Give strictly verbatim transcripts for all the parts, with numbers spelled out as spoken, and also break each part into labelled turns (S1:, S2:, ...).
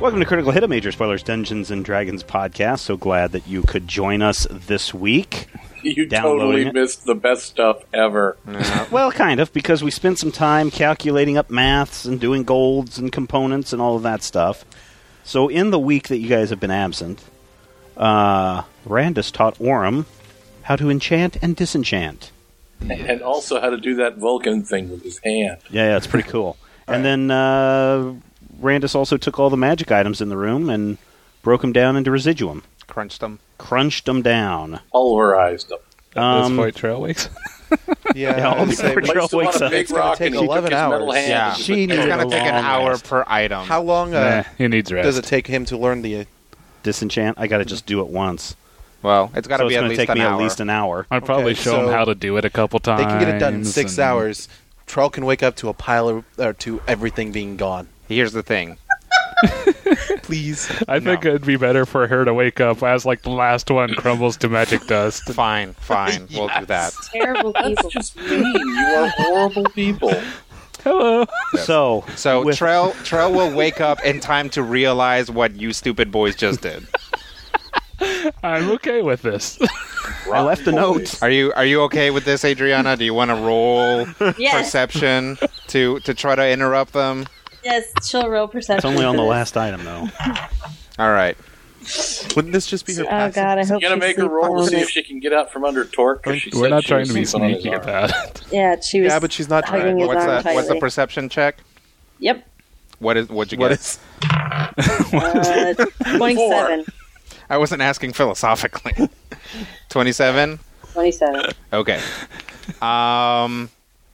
S1: Welcome to Critical Hit, a Major Spoilers Dungeons and Dragons podcast. So glad that you could join us this week.
S2: You totally
S1: it.
S2: missed the best stuff ever.
S1: Uh, well, kind of, because we spent some time calculating up maths and doing golds and components and all of that stuff. So in the week that you guys have been absent, uh, Randus taught Orem how to enchant and disenchant.
S2: And also how to do that Vulcan thing with his hand.
S1: Yeah, yeah, it's pretty cool. And then uh, Randus also took all the magic items in the room and broke them down into residuum.
S3: Crunched them.
S1: Crunched them down.
S2: Pulverized them.
S1: Um,
S4: This fight trail wakes.
S5: Yeah,
S1: Yeah, all the
S5: say,
S1: Trail
S2: Likes to want
S1: wakes
S2: a
S1: up.
S2: big
S5: It's gonna
S2: rock
S5: take
S2: and he took
S5: eleven
S2: his metal
S5: hours.
S2: hand
S3: Yeah.
S2: and just
S1: She
S2: like,
S1: needed
S3: It's
S1: a
S3: going to take an
S1: long
S3: hour
S1: rest.
S3: per item.
S5: how long uh,
S4: Nah, he needs rest.
S5: does it take him to learn the?
S1: Disenchant? I got to just do it once.
S3: Well, it's got to
S1: So
S3: be
S1: it's
S3: at
S1: going to
S3: least
S1: take
S3: an
S1: me
S3: hour.
S1: at least an hour.
S4: I'd probably
S5: Okay,
S4: show him
S5: so
S4: how to do it a couple times.
S5: They can get it done in six
S4: and-
S5: hours. Troll can wake up to a pile of, or to everything being gone.
S3: Here's the thing.
S5: Please.
S4: I think it'd be better for her to wake up as like the last one crumbles to magic dust.
S3: Fine, fine. We'll do that.
S6: Terrible people.
S2: That's just mean. You are horrible people.
S4: Hello.
S1: So,
S3: So
S1: with-
S3: Trell, Trell will wake up in time to realize what you stupid boys just did.
S4: I'm okay with this.
S1: I left a note.
S3: Are you Are you okay with this, Adriana? Do you want to roll
S6: Yes,
S3: perception to to try to interrupt them?
S6: yes, she'll roll perception.
S1: It's only on the
S6: for this.
S1: last item, though.
S3: All right.
S5: Wouldn't this just be her
S6: Oh
S5: passive?
S6: god, I hope
S2: You gotta
S6: she
S2: make her
S6: sleeps
S2: roll to
S6: on
S2: see
S6: it.
S2: if she can get out from under Torque. 'cause she
S4: We're
S2: said
S4: not
S2: she
S4: trying
S2: was
S4: to be
S2: sleeping on his
S4: sneaky
S2: arm.
S4: about it.
S6: Yeah, she was.
S5: Yeah, but she's not
S6: hugging
S5: trying.
S6: his
S3: What's
S6: arm
S3: that? What's the
S6: tightly.
S3: perception check?
S6: Yep,
S3: What is What'd you
S5: What
S3: get?
S5: is?
S6: uh, twenty-seven.
S3: I wasn't asking philosophically. Twenty-seven.
S6: Twenty-seven.
S3: Okay. Um,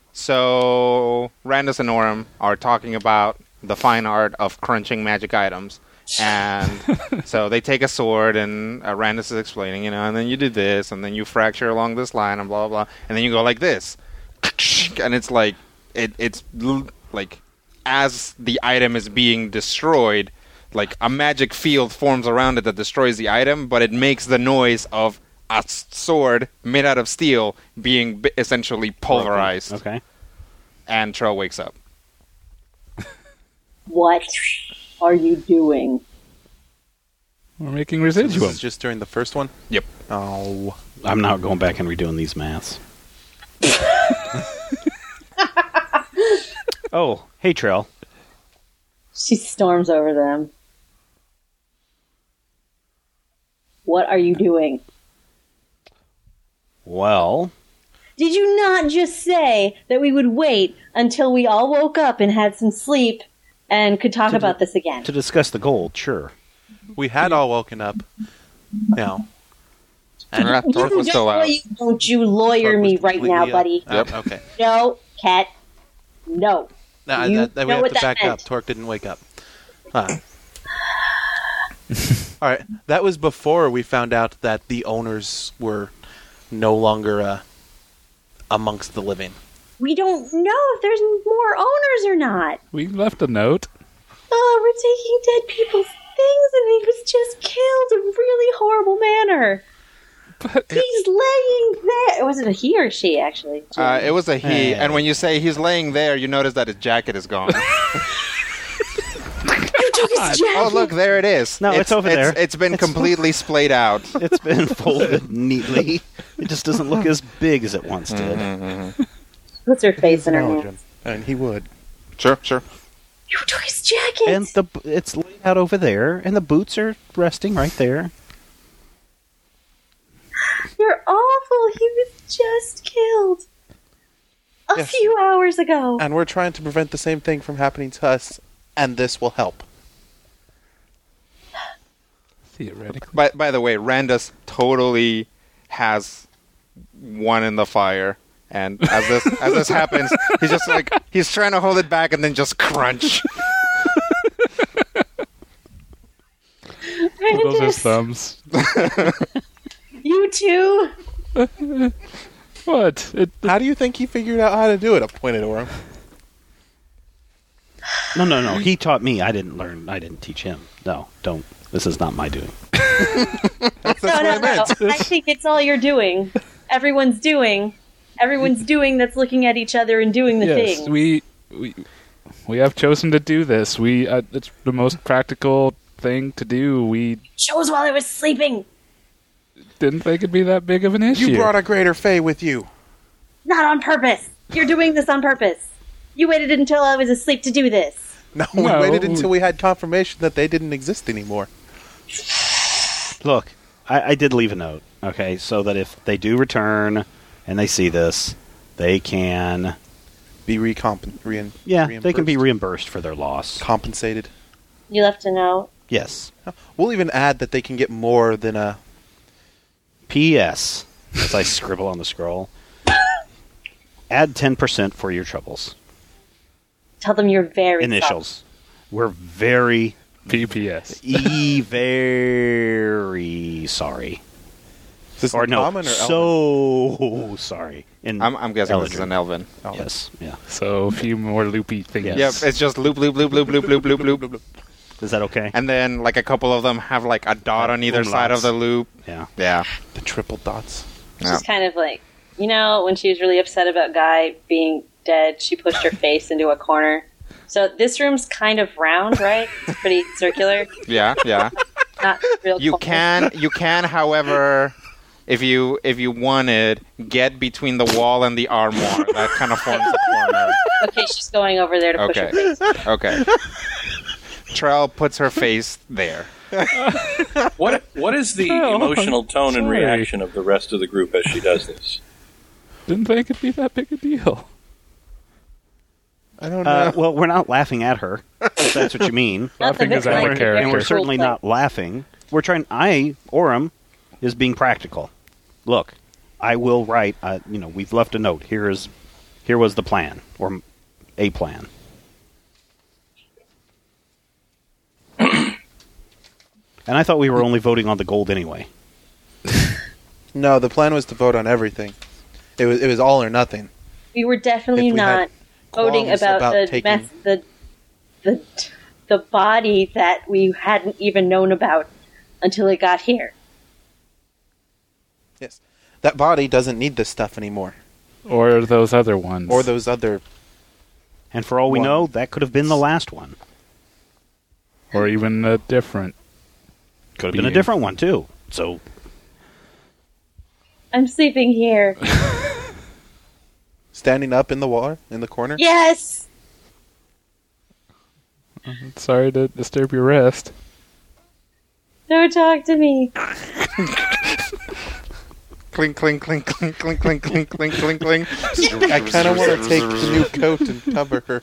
S3: so Randus and Orem are talking about the fine art of crunching magic items, and so they take a sword, and uh, Randus is explaining, you know, and then you do this, and then you fracture along this line, and blah blah, blah, and then you go like this, and it's like it, it's l- like as the item is being destroyed, like a magic field forms around it that destroys the item, but it makes the noise of a s- sword made out of steel being b- essentially pulverized.
S1: Okay.
S3: And Trell wakes up.
S6: What are you doing?
S4: We're making
S5: This
S4: residuum.
S5: is just during the first one.
S3: Yep.
S5: Oh,
S1: I'm not going back and redoing these maths. Oh, hey, Trell.
S6: She storms over them. What are you doing?
S1: Well,
S6: Did you not just say that we would wait until we all woke up and had some sleep and could talk
S1: To
S6: about
S1: d-
S6: this again?
S1: to discuss the gold, sure.
S5: we had all woken up. Now,
S3: And uh, Torque was still out.
S6: You- Don't you lawyer
S5: Torque was
S6: me right now,
S5: completely, uh,
S6: buddy.
S3: Yep.
S5: uh, okay.
S6: No, Cat. No.
S5: Now,
S6: You
S5: that, that we
S6: know
S5: have
S6: what
S5: to
S6: that
S5: back
S6: meant.
S5: up. Torque didn't wake up. Huh. All right. That was before we found out that the owners were no longer uh, amongst the living.
S6: We don't know if there's more owners or not.
S4: We left a note.
S6: Oh, we're taking dead people's things and he was just killed in a really horrible manner.
S4: But
S6: He's laying there. Was it a he or she, actually?
S3: Uh, it was a he,
S1: Hey.
S3: and when you say he's laying there, you notice that his jacket is gone.
S6: You took his jacket.
S3: Oh, look, there it is.
S1: No, it's over there.
S3: It's been completely splayed out.
S1: It's been folded neatly. It just doesn't look as big as it once did.
S3: Mm-hmm.
S6: Puts her face in her
S5: Acknowledge
S6: hands.
S5: him. And he would.
S3: Sure, sure.
S6: You took his jacket.
S1: And the b- it's laid out over there, and the boots are resting right there.
S6: You're awful. He was just killed a
S5: Yes.
S6: few hours ago.
S5: And we're trying to prevent the same thing from happening to us, and this will help.
S4: theoretically,
S3: By, by the way, Randus totally has one in the fire. And as this as this happens, he's just like, he's trying to hold it back and then just crunch.
S4: those are
S6: Randus,
S4: thumbs.
S6: you too.
S4: What? It,
S5: How do you think he figured out how to do it? I pointed at him.
S1: No, no, no. He taught me. I didn't learn. I didn't teach him. No, don't. This is not my doing.
S5: That's, that's
S6: No,
S5: what
S6: no,
S5: I meant.
S6: no. I think it's all you're doing. Everyone's doing. Everyone's doing that's looking at each other and doing the
S4: yes,
S6: thing.
S4: we we We have chosen to do this. We uh, it's the most practical thing to do. We
S6: Chose while I was sleeping.
S4: didn't think it'd be that big of an issue.
S5: You brought a greater Fae with you.
S6: Not on purpose. You're doing this on purpose. You waited until I was asleep to do this.
S5: No, we
S4: No.
S5: waited until we had confirmation that they didn't exist anymore.
S1: Look, I, I did leave a note, okay, so that if they do return and they see this, they can...
S5: Be recompen- rein-
S1: Yeah, they can be
S5: reimbursed.
S1: reimbursed for their loss.
S5: compensated.
S6: You left a note.
S1: Yes.
S5: We'll even add that they can get more than a...
S1: P S As I scribble on the scroll. Add ten percent for your troubles.
S6: Tell them you're very
S1: Initials. We're very,
S4: P P S.
S1: e very sorry.
S5: Is this
S1: Or
S5: in
S1: no,
S5: common or Elven?
S1: so sorry. In
S3: I'm, I'm guessing this is
S1: Eldrin.
S3: an Elven.
S5: Elven.
S1: Yes, yeah.
S4: So a few more loopy things.
S1: Yes.
S3: Yep, it's just loop, loop, loop, loop, loop, loop, loop, loop, loop.
S1: Is that okay?
S3: And then, like, a couple of them have, like, a dot
S1: Uh,
S3: on either side of
S1: umlauts.
S3: the loop.
S1: Yeah.
S3: Yeah.
S5: The triple dots.
S3: Yeah.
S6: She's kind of like, you know, when she was really upset about Guy being dead, she pushed her face into a corner. So this room's kind of round, right? It's pretty circular.
S3: Yeah, yeah.
S6: Not real
S3: You
S6: corners.
S3: can, you can, however, if you if you wanted, get between the wall and the armoire. That kind of forms a corner.
S6: Okay, she's going over there to push
S3: Okay.
S6: her face.
S3: Okay. Trell puts her face there.
S2: What What is the
S4: Oh,
S2: emotional tone and
S4: sorry.
S2: reaction of the rest of the group as she does this?
S4: Didn't think it'd be that big a deal.
S5: I don't know.
S1: Uh, well, we're not laughing at her, if that's what you mean.
S6: Not the
S4: Laughing is
S6: bit
S4: out of
S6: like
S4: character.
S1: And we're
S6: very
S1: certainly
S6: cool
S1: not laughing. We're trying. I, Orem, is being practical. Look, I will write. Uh, you know, we've left a note. Here is, here was the plan, or a plan. And I thought we were only voting on the gold anyway.
S5: No, the plan was to vote on everything. It was it was all or nothing.
S6: We were definitely
S5: If we had
S6: not voting
S5: qualms
S6: about,
S5: about
S6: the,
S5: taking-
S6: mess, the the the body that we hadn't even known about until it got here.
S5: Yes. That body doesn't need this stuff anymore.
S4: Or those other ones.
S5: Or those other...
S1: And for all we
S5: One.
S1: know, that could have been the last one.
S4: Or even a different.
S1: Could have been a
S4: being.
S1: different one too. So
S6: I'm sleeping here.
S5: Standing up in the wall, in the corner?
S6: Yes.
S4: Sorry to disturb your rest.
S6: Don't talk to me.
S3: Clink, clink, clink, clink, clink, clink, clink, clink, clink, clink.
S5: I kind of want to take the new coat and cover her.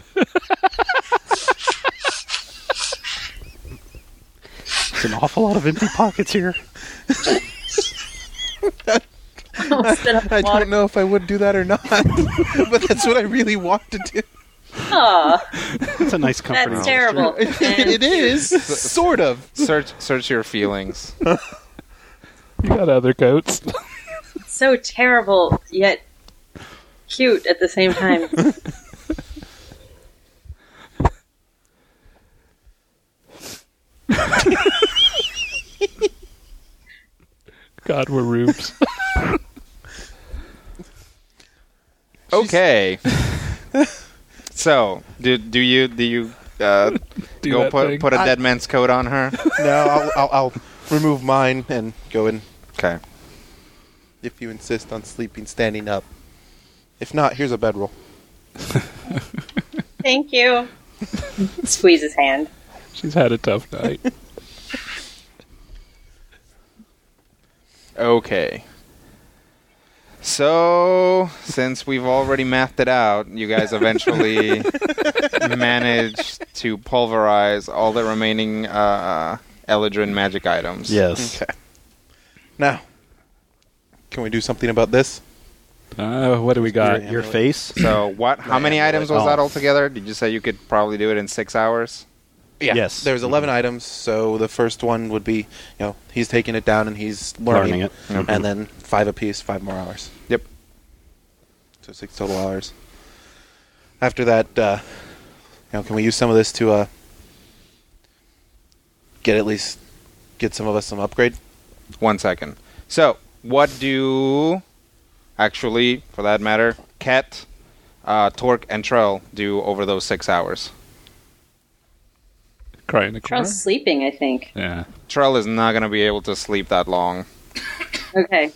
S1: there's an awful lot of empty pockets here.
S6: Almost spit up
S5: I
S6: water.
S5: don't know if I would do that or not, but that's what I really want to do.
S6: Aw,
S1: It's a nice comforting.
S6: that's terrible.
S5: It,
S6: And
S5: it is, sort of.
S3: Search, search your feelings.
S4: You got other coats.
S6: so terrible, yet cute at the same time.
S4: God, we're rubes.
S3: Okay. So, do do you do you uh,
S4: Do
S3: go
S4: that
S3: put
S4: thing.
S3: put a
S5: I-
S3: dead man's coat on her?
S5: No, I'll, I'll, I'll remove mine and go in
S3: Okay.
S5: if you insist on sleeping standing up. If not, here's a bedroll.
S6: Thank you. Squeeze his hand.
S4: She's had a tough night.
S3: Okay. So, since we've already mathed it out, you guys eventually managed to pulverize all the remaining uh, Eladrin magic items.
S1: Yes.
S5: Okay. Now, can we do something about this?
S4: Uh, what do we got?
S5: Your
S1: Your face.
S3: So, what? How many items was
S1: Oh.
S3: that altogether? Did you say you could probably do it in six hours?
S5: Yeah.
S1: Yes.
S5: There's eleven items, so the first one would be, you know, he's taking it down and he's learning,
S1: Learning it.
S3: Mhm.
S5: and then five apiece, five more hours.
S3: Yep.
S5: So six total hours. After that, uh, you know, can we use some of this to uh, get at least get some of us some upgrade?
S3: One second. So, what do actually, for that matter, Ket, uh, Torque, and Trell do over those six hours?
S4: Cry in the corner.
S6: Trell's sleeping, I think.
S4: Yeah.
S3: Trell is not going to be able to sleep that long.
S6: Okay.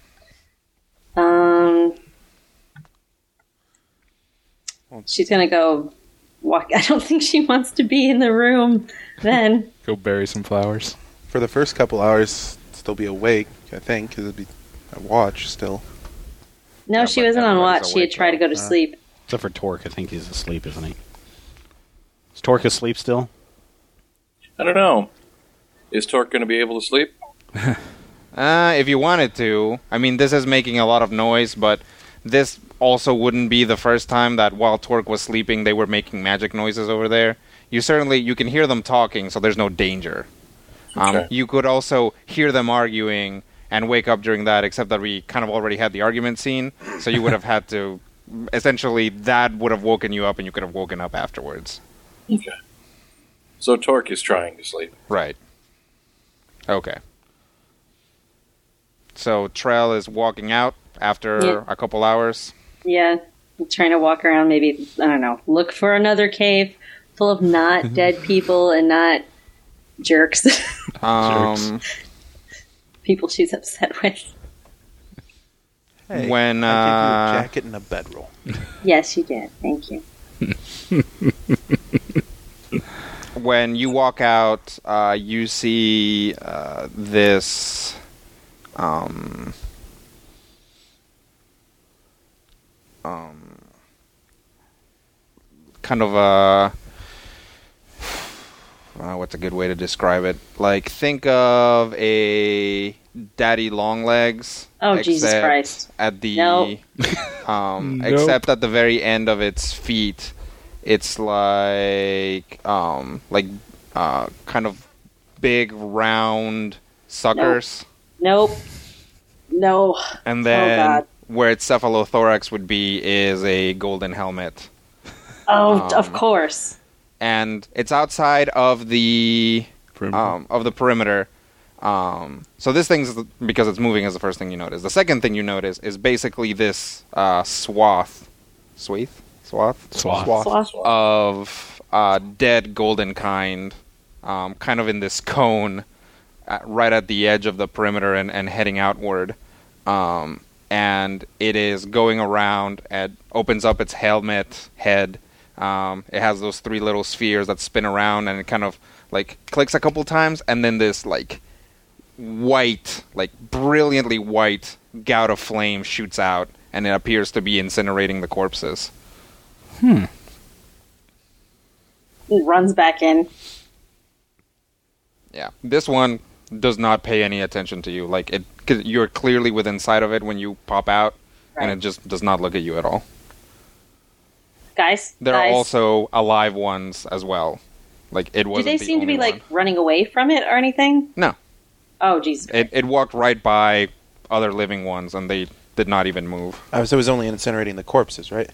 S6: Um, she's gonna go walk. I don't think she wants to be in the room then.
S4: Go bury some flowers.
S5: For the first couple hours, still be awake, I think, because it'd be a watch still.
S6: No,
S3: Yeah,
S6: she
S3: but
S6: wasn't on
S3: everybody's
S6: watch. She had
S3: awake,
S6: tried to go to
S5: though. Uh,
S6: sleep.
S1: Except for Torque, I think he's asleep, isn't he? Is Torque asleep still?
S2: I don't know. Is Torque going to be able to sleep?
S3: Uh, if you wanted to. I mean, this is making a lot of noise, but this also wouldn't be the first time that while Torque was sleeping, they were making magic noises over there. You certainly, you can hear them talking, so there's no danger. Um,
S2: Okay.
S3: You could also hear them arguing and wake up during that, except that we kind of already had the argument scene, so you would have had to, essentially, that would have woken you up and you could have woken up afterwards.
S2: Okay. So Torque is trying to sleep.
S3: Right. Okay. So Trell is walking out after
S6: Yeah.
S3: a couple hours.
S6: Yeah, I'm trying to walk around. Maybe I don't know. Look for another cave full of not dead people and not jerks.
S3: Um,
S6: People she's upset with.
S5: Hey,
S3: When,
S5: I
S3: uh,
S5: give you a jacket and a bedroll.
S6: Yes, you did. Thank you.
S3: when you walk out, uh, you see uh, this. Um, um, kind of a. Uh, what's a good way to describe it? Like, think of a Daddy Longlegs.
S6: Oh, Jesus
S3: except
S6: Christ.
S3: At the,
S6: Nope.
S3: um,
S4: Nope.
S3: except at the very end of its feet, it's like, um, like, uh, kind of big round suckers,
S6: Nope. No.
S3: and then
S6: God.
S3: where its cephalothorax would be is a golden helmet.
S6: Oh,
S3: Um,
S6: of course.
S3: And it's outside of the
S4: Perimeter.
S3: um, of the perimeter. Um, so this thing's, because it's moving, is the first thing you notice. The second thing you notice is basically this uh, swath, swath, swath,
S4: Swath.
S6: Sloth.
S3: of uh, dead golden kind, um, kind of in this cone, at, right at the edge of the perimeter and, and heading outward. Um, and it is going around and opens up its helmet head. Um, it has those three little spheres that spin around, and it kind of like clicks a couple times, and then this like white, like brilliantly white gout of flame shoots out, and it appears to be incinerating the corpses.
S6: It runs back in.
S3: Yeah, this one does not pay any attention to you. Like it, 'cause you're clearly within sight of it when you pop out, and
S6: Right.
S3: it just does not look at you at all.
S6: Guys,
S3: There
S6: guys.
S3: are also alive ones as well. Like it
S6: Do
S3: wasn't.
S6: they
S3: the
S6: seem to be
S3: only
S6: like
S3: one.
S6: running away from it or anything?
S3: No,
S6: Oh, Jesus.
S3: it it walked right by other living ones, and they did not even move.
S5: I was, it was only incinerating the corpses, right?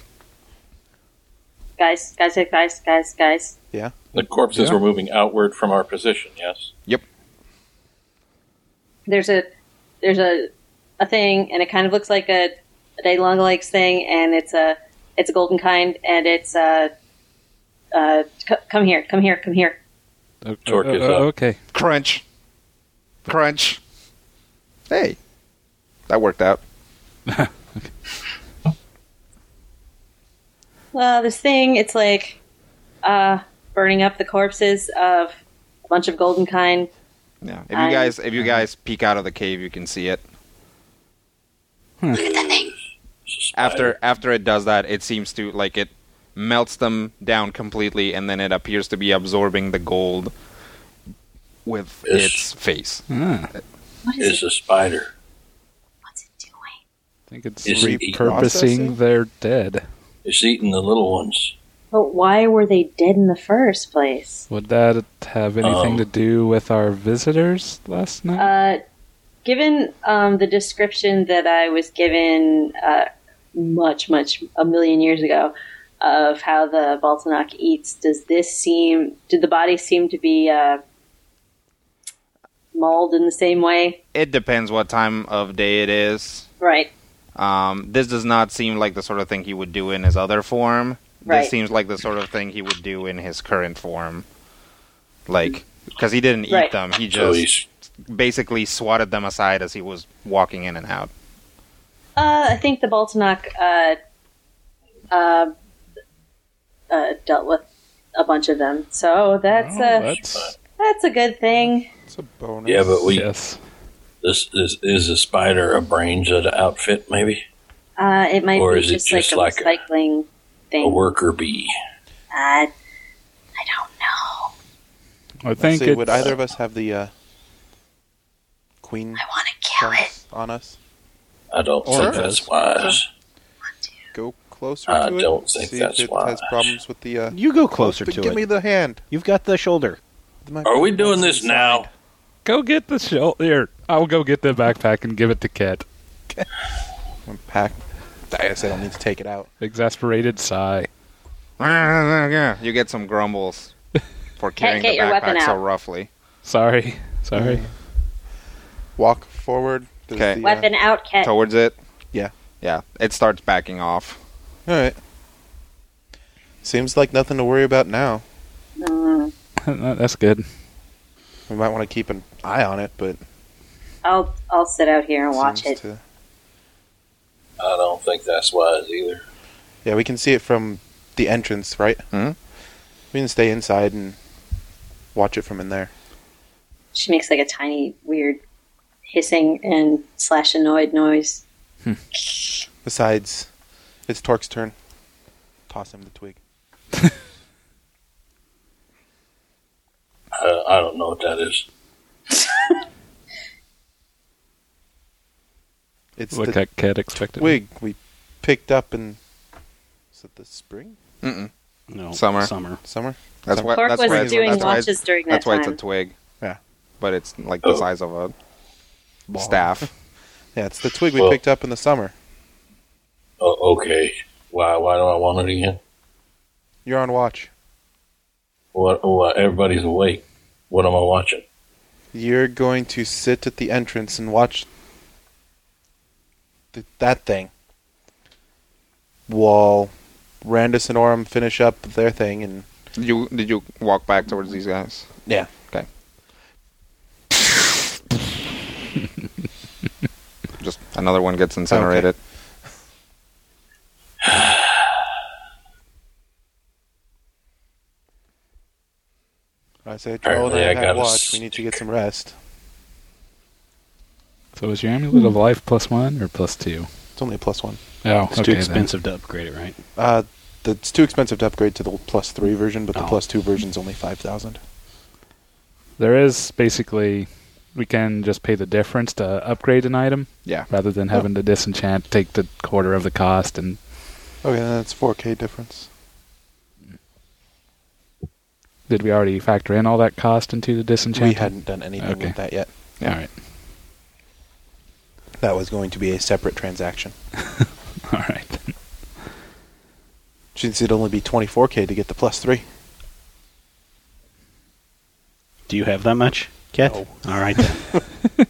S6: Guys, guys, guys, guys, guys.
S5: Yeah.
S2: The corpses
S4: Yeah.
S2: were moving outward from our position, yes?
S3: Yep.
S6: There's a there's a a thing, and it kind of looks like a, a day long legs thing, and it's a it's a golden kind, and it's uh uh c- come here, come here, come here.
S4: Uh,
S2: Torque
S4: uh,
S2: is
S4: uh,
S2: up.
S4: Okay.
S3: Crunch. Crunch. Hey, that worked out.
S6: Well, this thing, it's like uh burning up the corpses of a bunch of golden kind.
S3: Yeah. If you
S6: I-
S3: guys, if you guys peek out of the cave, you can see it.
S2: It's a spider.
S3: After after it does that, it seems to like it melts them down completely, and then it appears to be absorbing the gold with
S2: Yes.
S3: its face.
S4: Ah,
S6: What is
S2: It's
S6: it?
S2: a spider.
S6: What's it doing?
S4: I think it's
S2: Is it
S4: repurposing
S5: reprocessing?
S4: their dead.
S2: It's eating the little ones.
S6: But why were they dead in the first place?
S4: Would that have anything
S2: Um,
S4: to do with our visitors last night?
S6: Uh, given um, the description that I was given uh, much, much a million years ago of how the Baltanok eats, does this seem? Did the body seem to be uh, mauled in the same way?
S3: It depends what time of day it is.
S6: Right.
S3: Um, this does not seem like the sort of thing he would do in his other form.
S6: Right.
S3: This seems like the sort of thing he would do in his current form. like because he didn't eat
S6: Right.
S3: them. He
S2: So
S3: just
S2: he's
S3: basically swatted them aside as he was walking in and out.
S6: Uh, I think the Baltanok uh, uh, uh, dealt with a bunch of them, so that's
S4: Oh,
S6: a
S4: that's
S6: that's a good thing.
S5: It's a bonus.
S2: yeah, but we
S4: yes.
S2: this is is a spider a brains of the outfit maybe
S6: Uh, it might
S2: Or
S6: be
S2: is it
S6: just,
S2: just
S6: like a
S2: like
S6: recycling thing.
S2: a worker bee.
S6: Uh, I don't know.
S4: I
S5: Let's
S4: think
S5: see,
S4: it,
S5: would either of us have the uh, queen
S6: I want to kill it.
S5: chunks on us?
S2: I don't
S5: Or
S2: think
S5: does.
S2: that's wise.
S5: Go closer
S2: I
S5: to it.
S2: don't think
S5: see
S2: that's
S5: if it
S2: wise.
S5: has problems with the. Uh,
S1: You go closer
S5: but
S1: to
S5: give
S1: it.
S5: me the hand.
S1: You've got the shoulder.
S5: My
S2: Are we doing
S5: what's
S2: this now?
S5: inside?
S4: go get the shell. Here, I'll go get the backpack and give it to Ket.
S5: I'm packed. I guess I don't need to take it out.
S4: Exasperated sigh.
S3: You get some grumbles for carrying
S6: get
S3: the
S6: your weapon
S3: backpack so
S6: out.
S3: roughly.
S4: Sorry, sorry.
S5: Walk forward. Does
S3: Okay.
S5: the, uh,
S6: Weapon out, Ket.
S3: Towards it.
S5: Yeah.
S3: Yeah, it starts backing off.
S5: All right. Seems like nothing to worry about now.
S6: Mm,
S4: That's good.
S5: We might want to keep an eye on it, but
S6: I'll I'll sit out here and watch
S5: seems
S6: it.
S5: to-
S2: I don't think that's wise either.
S5: Yeah, we can see it from the entrance, right?
S3: Mhm.
S5: We can stay inside and watch it from in there.
S6: She makes like a tiny, weird hissing and slash annoyed noise.
S5: Besides, it's Torque's turn. Toss him the twig.
S2: I, I don't know what that is.
S5: It's
S4: Look
S5: the
S4: like Ket expected.
S5: twig we picked up in. Is it the spring?
S3: Mm-mm.
S1: No,
S3: Summer.
S1: Summer.
S5: Summer?
S3: That's
S5: Summer?
S3: what.
S6: Torque
S3: That's
S6: was
S3: why it's,
S6: doing
S3: that's why it's-
S6: watches during that
S3: That's why
S6: time.
S3: it's a twig.
S5: Yeah.
S3: But it's like the
S2: Oh.
S3: size of a
S5: Ball.
S3: staff.
S5: Yeah, it's the twig we
S2: Well-
S5: picked up in the summer.
S2: Oh, okay. Why? Why do I want it again?
S5: You're on watch.
S2: What? What? Everybody's awake. What am I watching?
S5: You're going to sit at the entrance and watch th- that thing while Randus and Orem finish up their thing. And
S3: Did you did you walk back towards these guys?
S5: yeah,
S3: Okay. Just another one gets incinerated.
S5: I say, Troll and I
S2: Apparently I
S5: have
S2: gotta
S5: watch.
S2: s-
S5: We need to get some rest.
S4: So is your amulet of life plus one or plus two?
S5: It's only a plus one.
S4: Oh,
S1: It's
S4: okay,
S1: too
S4: then.
S1: expensive to upgrade it, right?
S5: Uh, the, it's too expensive to upgrade to the plus three version, but the
S1: Oh.
S5: plus two version's only five thousand.
S4: There is basically we can just pay the difference to upgrade an item
S3: Yeah.
S4: rather than having to disenchant, take the quarter of the cost, and
S5: Okay, then that's four K difference.
S4: did we already factor in all that cost into the disenchant?
S5: We hadn't done anything
S4: Okay.
S5: with that yet.
S4: All right,
S5: That was going to be a separate transaction.
S4: all right.
S5: Since it'd only be twenty-four K to get the plus three.
S1: Do you have that much, Ket?
S5: No.
S1: All right then.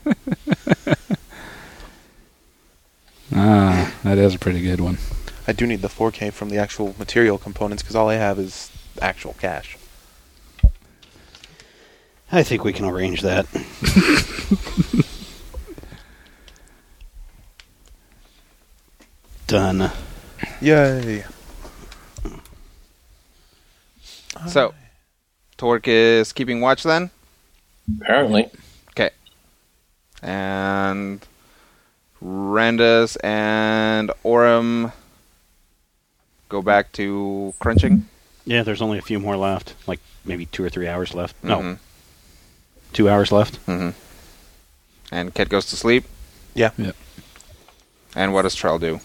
S4: Ah, that is a pretty good one.
S5: I do need the four K from the actual material components because all I have is actual cash.
S1: I think we can arrange that. Done.
S5: Yay!
S3: So, Torque is keeping watch then,
S2: Apparently.
S3: and Randus and Orem go back to crunching.
S1: Yeah, there's only a few more left. Like maybe two or three hours left. No,
S3: Mhm.
S1: two hours left.
S3: Mhm. And Ket goes to sleep.
S5: Yeah.
S4: Yep.
S3: And what does Trell do?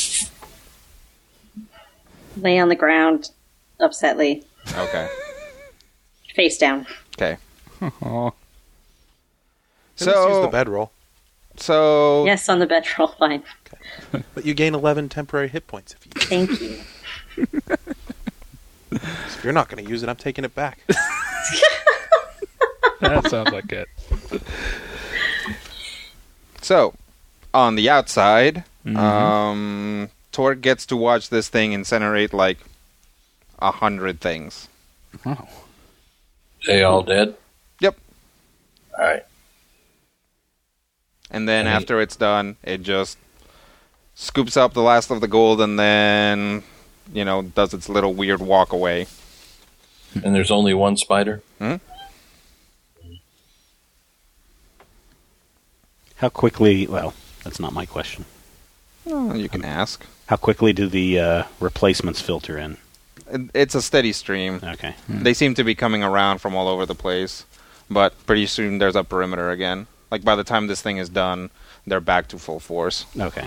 S6: Lay on the ground, upsetly,
S3: Okay.
S6: face down.
S3: Okay.
S4: Oh,
S5: So use the
S3: So,
S5: bedroll,
S3: so
S6: Yes, on the bedroll, fine.
S5: but you gain eleven temporary hit points if you.
S6: Thank you.
S5: If you're not going to use it, I'm taking it back.
S4: that sounds like it.
S3: So, on the outside,
S4: Mhm.
S3: um, Torque gets to watch this thing incinerate like a hundred things.
S4: Oh,
S2: They all dead?
S3: Yep.
S2: All right.
S3: And then
S2: Right.
S3: after it's done, it just scoops up the last of the gold and then, you know, does its little weird walk away.
S2: And there's only one spider?
S1: How quickly? Well, that's not my question.
S3: Oh, you can ask.
S1: How quickly do the uh, replacements filter in?
S3: It- It's a steady stream.
S1: Okay.
S3: They seem to be coming around from all over the place, but pretty soon there's a perimeter again. Like by the time this thing is done, they're back to full force.
S1: Okay.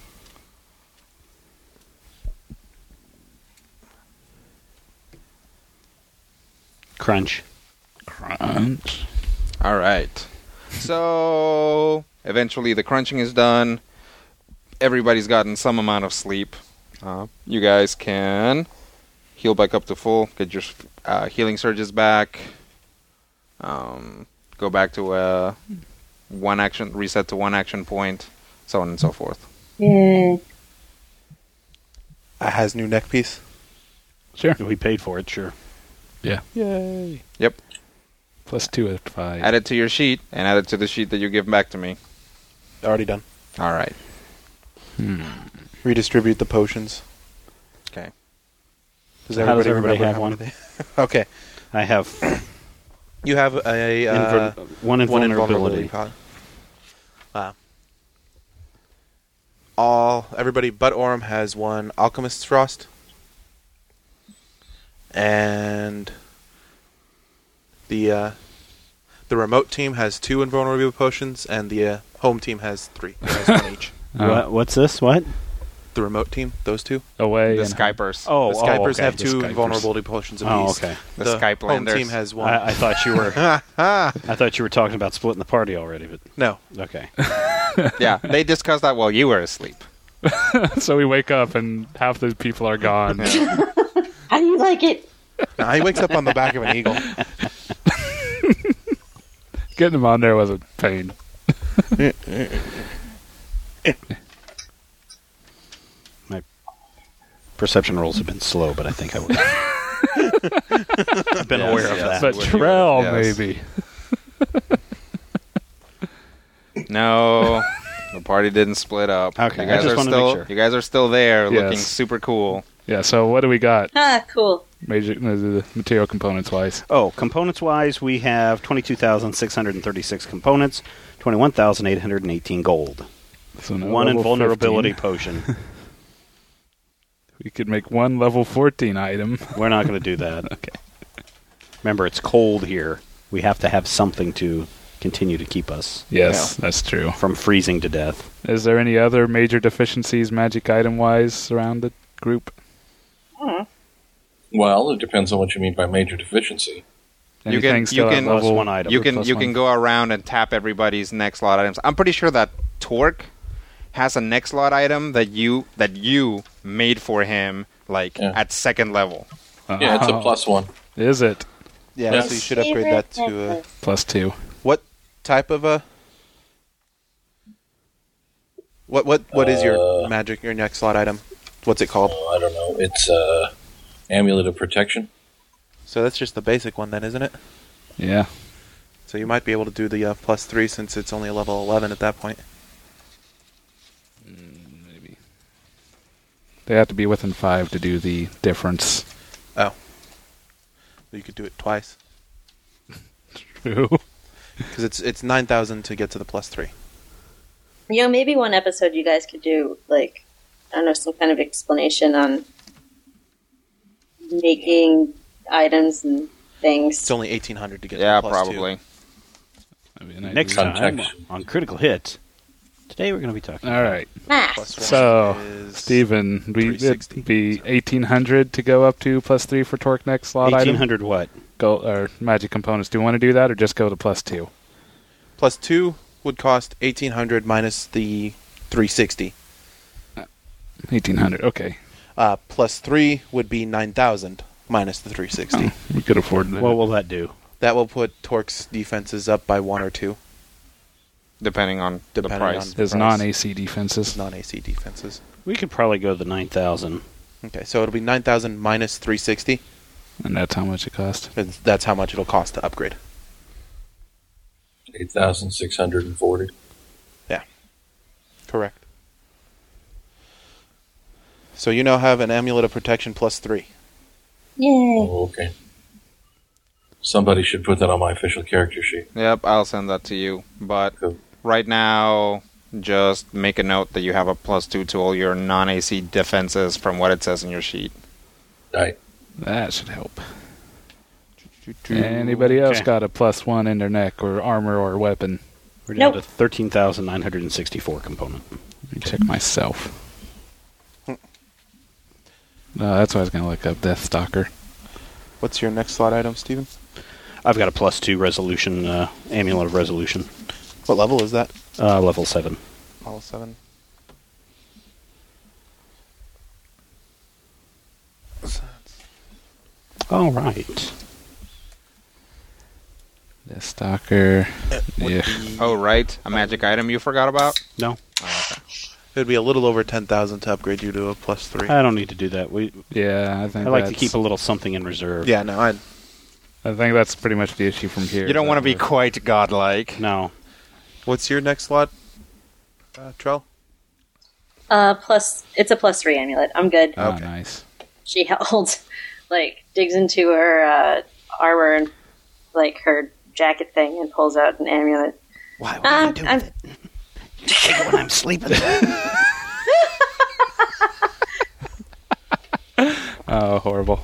S1: Crunch.
S4: Crunch.
S3: All right. So eventually the crunching is done. Everybody's gotten some amount of sleep. Uh, you guys can heal back up to full. Get your uh, healing surges back. Um, go back to uh, one action. Reset to one action point. So on and so forth.
S6: Yeah.
S5: Uh, has new neck piece.
S4: Sure.
S1: We paid for it, sure.
S4: Yeah.
S5: Yay!
S3: Yep.
S4: Plus two at five.
S3: Add it to your sheet and add it to the sheet that you give back to me.
S5: Already done.
S3: All right.
S4: Hmm.
S5: Redistribute the potions.
S3: Okay.
S5: Does
S1: So how does
S5: everybody
S1: everybody
S5: remember
S1: have
S5: how
S1: one?
S5: many they- okay.
S1: I have
S5: You have a uh,
S1: inver- one
S5: one
S1: invulnerability.
S5: invulnerability. pod. Uh, all everybody but Orem has one Alchemist's Frost, and the uh, the remote team has two invulnerability potions, and the uh, home team has three. It has one each.
S4: Uh,
S1: What, what's this? What?
S5: The remote team, those two.
S4: away.
S3: The
S4: and
S3: Skypers.
S1: Oh,
S5: the Skypers
S1: oh, okay.
S5: have
S1: The
S5: two
S1: Skypers.
S5: invulnerability potions apiece.
S1: Oh, okay.
S3: The
S5: The home
S3: Skyplanders.
S5: team has one.
S1: I, I thought you were. I thought you were talking about splitting the party already, but
S5: no.
S1: okay.
S3: Yeah, they discussed that while you were asleep.
S4: so we wake up and half the people are gone.
S6: How do you like it?
S5: No, he wakes up on the back of an eagle.
S4: Getting them on there was a pain.
S1: My perception rolls have been slow, but I think I would. I've been
S3: Yes,
S1: aware of
S3: yes.
S1: that.
S4: But
S3: would-
S4: Trell,
S3: yes.
S4: maybe.
S3: No, the party didn't split up.
S1: Okay,
S3: you
S1: I
S3: guys
S1: just
S3: are
S1: wanted to
S3: still
S1: make sure.
S3: you guys are still there,
S4: Yes.
S3: looking super cool.
S4: Yeah, so what do we got?
S6: Ah, cool.
S4: Major uh, the material components wise.
S1: Oh, components wise, we have twenty-two thousand six hundred thirty-six components, twenty-one thousand eight hundred eighteen gold,
S4: So no
S1: one
S4: level
S1: invulnerability
S4: fifteen.
S1: potion.
S4: We could make one level fourteen item.
S1: We're not going to do that.
S4: Okay.
S1: Remember, it's cold here. We have to have something to continue to keep us
S4: Yes, that's true.
S1: from freezing to death.
S4: Is there any other major deficiencies magic item wise around the group?
S2: Well, it depends on what you mean by major deficiency.
S3: You can-
S4: Anything
S3: you
S4: still at
S3: can-
S4: level
S1: Plus one item.
S3: You can
S4: plus
S3: you
S4: one?
S3: can go around and tap everybody's next lot items. I'm pretty sure that Torque has a next lot item that you that you made for him, like
S2: Yeah.
S3: at second level.
S2: Yeah, it's a
S4: Oh,
S2: plus one.
S4: Is it
S5: Yeah,
S2: Yes.
S5: so you should upgrade that to uh,
S4: plus two?
S5: what type of a what what what is your
S2: Uh,
S5: magic your next slot item? What's it called?
S2: Oh, I don't know. It's uh, Amulet of Protection.
S5: So that's just the basic one then, isn't it?
S4: Yeah.
S5: So you might be able to do the uh, plus three since it's only a level eleven at that point.
S4: Maybe. They have to be within five to do the difference.
S5: Oh, you could do it twice
S4: True.
S5: because it's it's nine thousand to get to the plus three.
S6: You know, maybe one episode you guys could do, like, I don't know, some kind of explanation on making items and things.
S5: It's only eighteen hundred to get.
S3: Yeah,
S5: to the plus
S3: probably.
S4: That'd be a nice
S1: Next
S4: idea.
S1: time
S2: Context.
S1: on Critical Hit. Today we're going to be talking.
S4: All right.
S5: two.
S6: Math.
S5: Plus one
S4: So,
S5: is
S4: Steven, we
S5: three sixty.
S4: it'd be eighteen hundred to go up to plus three for Torque next slot
S1: eighteen
S4: item.
S1: hundred what?
S4: Go or magic components. Do you want to do that or just go to plus two?
S5: plus two would cost eighteen hundred minus the three sixty.
S4: Eighteen hundred. Okay.
S5: Uh, plus three would be nine thousand minus the three sixty.
S4: Oh, we could afford that.
S1: What will that do?
S5: That will put Torque's defenses up by one or two.
S3: Depending on
S5: Depending
S3: the price.
S5: on-
S4: His
S5: price.
S4: non-A C defenses.
S5: Non-A C defenses.
S1: We could probably go the nine thousand.
S5: Okay, so it'll be nine thousand minus three sixty.
S4: And that's how much it cost.
S5: And that's how much it'll cost to upgrade.
S2: eight thousand six hundred forty.
S5: Yeah. Correct. So you now have an Amulet of Protection plus three.
S6: Yay.
S2: Oh, okay. Somebody should put that on my official character sheet.
S3: Yep, I'll send that to you. But
S2: Cool.
S3: right now, just make a note that you have a plus two to all your non-A C defenses from what it says in your sheet.
S2: Right.
S4: That should help. Anybody else
S1: Okay.
S4: got a plus one in their neck or armor or weapon?
S1: We're down
S6: Nope.
S1: to thirteen thousand nine hundred sixty-four component.
S4: Let me check myself. No, that's what I was going to look up. Deathstalker.
S5: What's your next slot item, Steven?
S1: I've got a plus two resolution, uh, Amulet of Resolution,
S5: What level is that?
S1: uh, level seven.
S5: Level seven.
S1: All right.
S4: Deathstalker.
S5: Would
S4: Yeah.
S5: be-
S3: Oh, right. A magic item you forgot about?
S1: No,
S5: It'd be a little over ten thousand to upgrade you to a plus three.
S1: I don't need to do that. We
S4: Yeah, I think
S1: I like to
S4: that's-
S1: keep a little something in reserve.
S5: Yeah, no, I.
S4: I think that's pretty much the issue from here.
S3: You don't
S4: that
S3: want to be
S4: we're-
S3: quite godlike.
S1: No.
S5: What's your next slot, uh, Trell?
S6: Uh, plus, it's a plus three amulet. I'm good.
S4: Oh,
S5: Okay.
S4: nice.
S6: She holds, like, digs into her uh, armor and, like, her jacket thing and pulls out an amulet.
S1: Why? What
S6: Um,
S1: do you do
S6: I'm,
S1: with it? Take it when I'm sleeping.
S4: Oh, horrible.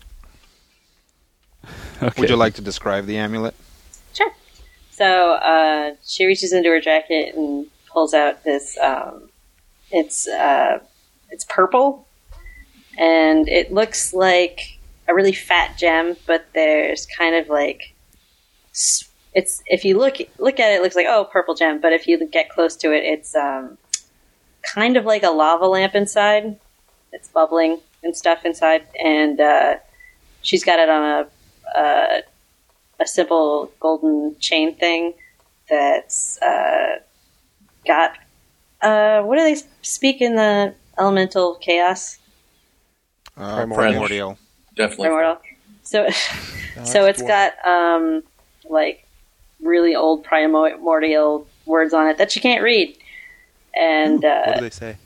S4: Okay.
S3: Would you like to describe the amulet?
S6: Sure. So uh, she reaches into her jacket and pulls out this. Um, it's uh, it's purple, and it looks like a really fat gem, but there's kind of like s- it's if you look look at it, it looks like, oh, purple gem, but if you get close to it, it's um, kind of like a lava lamp inside. It's bubbling and stuff inside, and uh, she's got it on a. Uh, a simple golden chain thing that's uh, got uh, what do they speak in the elemental chaos?
S3: Uh,
S5: Primordial.
S3: primordial.
S2: Definitely.
S6: Primordial. So, so it's got um, like really old primordial words on it that you can't read, and
S5: What
S6: uh,
S5: do they say?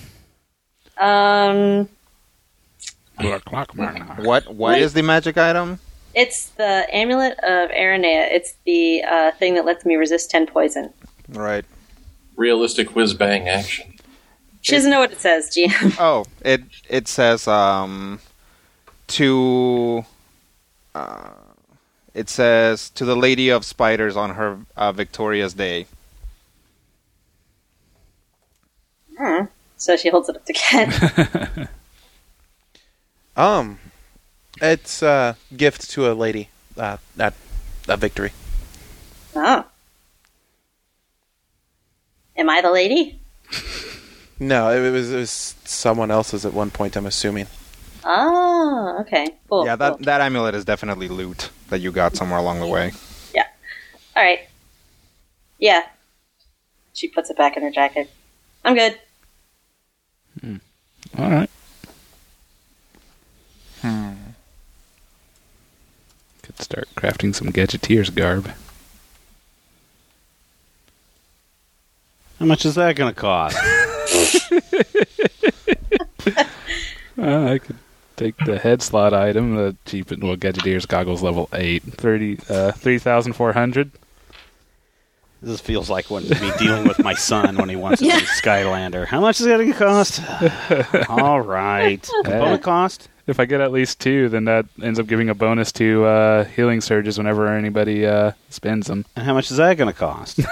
S6: um,
S3: What? What
S6: Like-
S3: is the magic item?
S6: it's the amulet of Aranea. It's the uh, thing that lets me resist ten poison.
S3: Right.
S2: Realistic whiz bang action.
S6: She doesn't know what it says, G M.
S3: Oh, it it says um to uh, it says to the Lady of Spiders on her uh, victorious day.
S6: Hmm. So she holds it up to Ken.
S5: Um, it's a gift to a lady uh, at a victory.
S6: Oh. Am I the lady?
S5: No, it was, it was someone else's at one point, I'm assuming.
S6: Oh, okay. Cool.
S3: yeah, that
S6: cool.
S3: that amulet is definitely loot that you got somewhere along the way.
S6: Yeah. All right. Yeah. She puts it back in her jacket. I'm good.
S4: All right.
S5: Hmm.
S4: Could start crafting some Gadgeteers garb.
S1: How much is that going to cost?
S4: Uh, I could take the head slot item, the cheap, well, Gadgeteers goggles level eight, thirty, uh, three thousand four hundred.
S1: This feels like when me dealing with my son when he wants a new Skylander. How much is that going to cost? All right. Component cost?
S4: If I get at least two, then that ends up giving a bonus to uh, healing surges whenever anybody uh, spends them.
S1: And how much is that going to cost?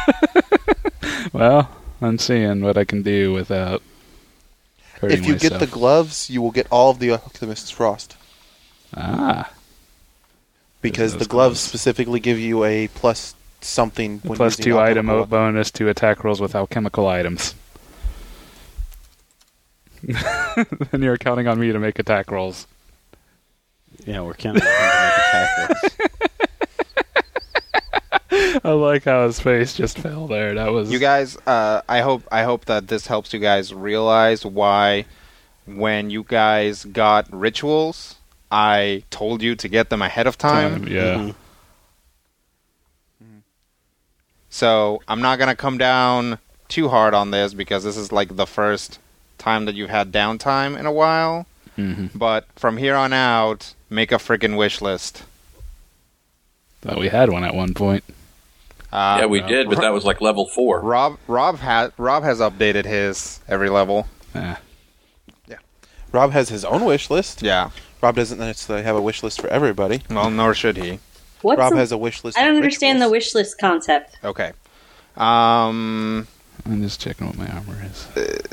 S4: Well, I'm seeing what I can do without hurting
S5: If you
S4: myself.
S5: get the gloves, you will get all of the Alchemist's Frost.
S4: Ah,
S5: Because
S4: Those
S5: the gloves
S4: gloves.
S5: specifically give you a plus something
S4: a
S5: when
S4: plus
S5: using
S4: two item
S5: alchemical
S4: o- bonus to attack rolls with alchemical items. Then you're counting on me to make attack rolls.
S1: Yeah, we're counting on him to make attack rolls.
S4: I like how his face just fell there. That was
S3: You guys, uh, I hope I hope that this helps you guys realize why, when you guys got rituals, I told you to get them ahead of time.
S4: Time, yeah.
S1: Mhm.
S3: So I'm not going to come down too hard on this because this is like the first time that you've had downtime in a while.
S4: Mm-hmm.
S3: But from here on out, make a freaking wish list.
S4: Thought we had one at one point.
S3: Uh,
S2: yeah, we did, but that was like level four.
S3: Rob Rob has Rob has updated his every level.
S4: Eh.
S5: Rob has his own wish list.
S3: Yeah.
S5: Rob doesn't necessarily have a wish list for everybody.
S3: Well, nor should he.
S6: What's
S5: Rob
S6: a-
S5: has a wish list.
S6: I don't
S5: of
S6: understand the
S5: rituals.
S6: wish list concept.
S3: Okay. Um.
S4: I'm just checking what my armor is.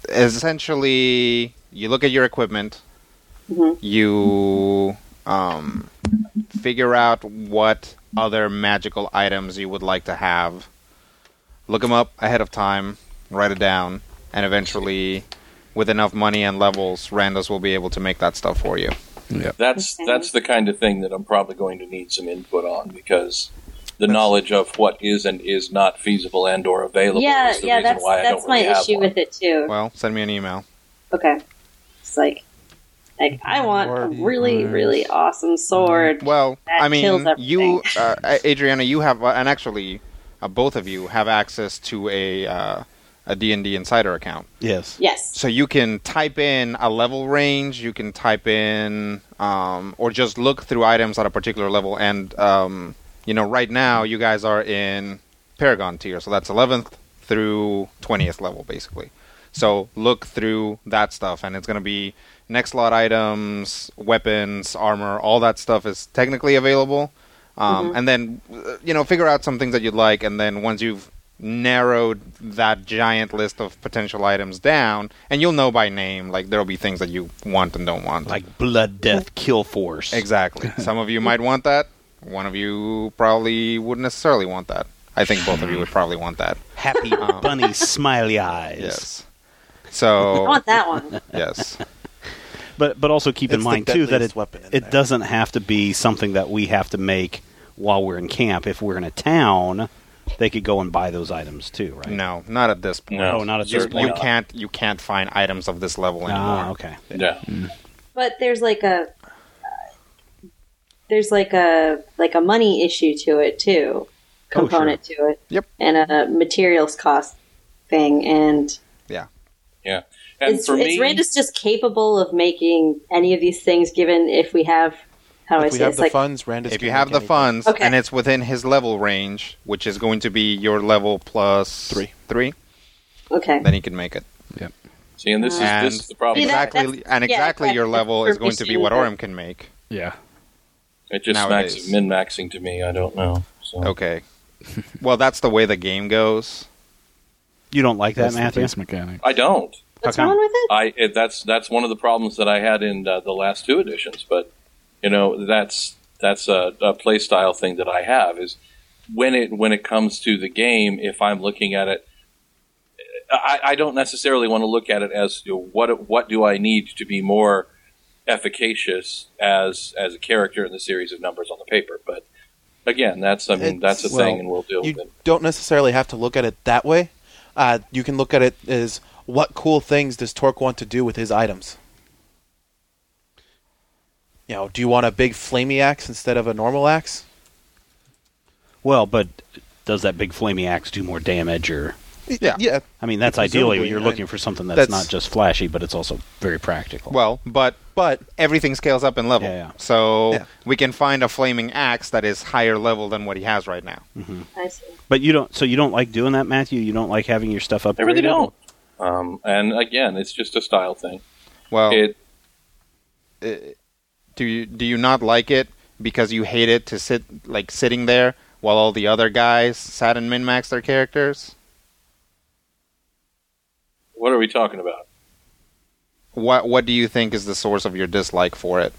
S3: Essentially, you look at your equipment.
S6: Mhm.
S3: You um figure out what other magical items you would like to have. Look them up ahead of time. Write it down, and eventually, with enough money and levels, Randos will be able to make that stuff for you.
S4: Yep.
S2: That's
S6: Okay.
S2: that's the kind of thing that I'm probably going to need some input on because the knowledge of what is and is not feasible and or available
S6: Yeah,
S2: is the
S6: yeah,
S2: reason
S6: that's
S2: why I
S6: that's
S2: don't
S6: my
S2: really have
S6: issue
S2: one.
S6: with it too.
S3: Well, send me an email.
S6: Okay, it's like, like I want a really, really awesome sword.
S3: Well,
S6: That
S3: I mean,
S6: kills
S3: you,
S6: everything.
S3: uh, Adriana, you have, uh, and actually, uh, both of you have access to a uh, a D and D Insider account.
S1: Yes.
S6: Yes.
S3: So you can type in a level range, you can type in, um, or just look through items at a particular level. And, um, you know, right now you guys are in Paragon tier, so that's eleventh through twentieth level, basically. So look through that stuff, and it's going to be next lot items, weapons, armor, all that stuff is technically available. Um,
S6: Mhm.
S3: And then, uh, you know, figure out some things that you'd like, and then once you've narrowed that giant list of potential items down, and you'll know by name, like, there'll be things that you want and don't want.
S1: Like Blood, Death, Kill Force.
S3: Exactly. Some of you might want that. One of you probably wouldn't necessarily want that. I think both of you would probably want that.
S1: Happy bunny smiley eyes.
S3: Yes.
S6: I
S3: So,
S6: want that one.
S3: yes.
S1: But but also keep in
S5: It's the
S1: mind too that
S5: deadliest
S1: it
S5: weapon in
S1: it
S5: there.
S1: doesn't have to be something that we have to make while we're in camp. If we're in a town, they could go and buy those items too, right?
S3: No, not at this point.
S2: No.
S1: Oh, not at
S3: You,
S1: this
S2: Certainly
S3: you
S1: point.
S2: not.
S3: can't you can't find items of this level anymore.
S1: Ah, okay.
S2: Yeah.
S6: But there's like a uh, there's like a like a money issue to it too, component to it.
S3: Yep.
S6: And a materials cost thing, and
S2: Yeah. And
S6: is,
S2: for
S6: is
S2: me,
S6: Randus just capable of making any of these things? Given if we have how do I
S5: If we
S6: say it?
S5: have
S6: it's
S5: the
S6: like
S5: funds, Randus
S3: If
S5: can
S3: you have
S5: make
S3: the
S5: anything.
S3: funds
S6: Okay.
S3: and it's within his level range, which is going to be your level plus
S5: Three.
S3: three,
S6: okay.
S3: then he can make it.
S2: see, and this is
S3: And
S2: this is the problem.
S6: See, that-
S3: exactly,
S6: that's-
S3: and
S6: yeah,
S3: exactly
S6: that's
S3: your
S6: the
S3: level is going to be what
S6: permission
S3: Orem can make.
S4: Yeah.
S2: It just smacks
S3: nowadays.
S2: of min maxing to me. I don't know. So.
S3: Okay. Well, that's the way the game goes.
S1: You don't like that,
S4: That's the
S1: Matthew?
S4: base mechanic.
S2: I don't.
S6: What's
S1: How come?
S6: wrong with it?
S2: I it, that's that's one of the problems that I had in uh, the last two editions. But you know, that's that's a, a play style thing that I have is when it when it comes to the game. If I'm looking at it, I, I don't necessarily want to look at it as you know, what what do I need to be more efficacious as as a character in the series of numbers on the paper. But again, that's I mean that's a
S5: It's-
S2: thing,
S5: well,
S2: and we'll deal
S5: You
S2: with it.
S5: don't necessarily have to look at it that way. Uh, you can look at it as what cool things does Torque want to do with his items. You know, do you want a big flamey axe instead of a normal axe?
S1: Well, but does that big flamey axe do more damage? Or
S3: Yeah.
S5: yeah.
S1: I mean, that's ideally
S5: Presumably,
S1: you're
S5: I-
S1: looking for something that's,
S5: that's-
S1: not just flashy, but it's also very practical.
S3: Well, but
S5: But
S3: everything scales up in level.
S1: Yeah, yeah.
S3: So
S5: Yeah.
S3: we can find a flaming axe that is higher level than what he has right now.
S6: I see.
S1: But you don't. So you don't like doing that, Matthew? You don't like having your stuff upgraded?
S2: I really don't. Um, and again, it's just a style thing.
S3: Well,
S2: It
S3: do you do you not like it because you hate it to sit like sitting there while all the other guys sat and min max their characters?
S2: what are we talking about?
S3: What what do you think is the source of your dislike for it?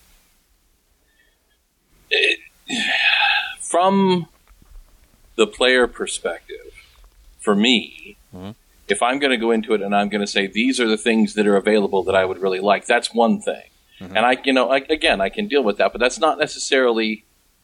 S2: From the player perspective, for me,
S3: Mhm.
S2: if I'm going to go into it and I'm going to say these are the things that are available that I would really like, that's one thing.
S3: Mhm.
S2: And I, you know, I, again, I can deal with that, but that's not necessarily.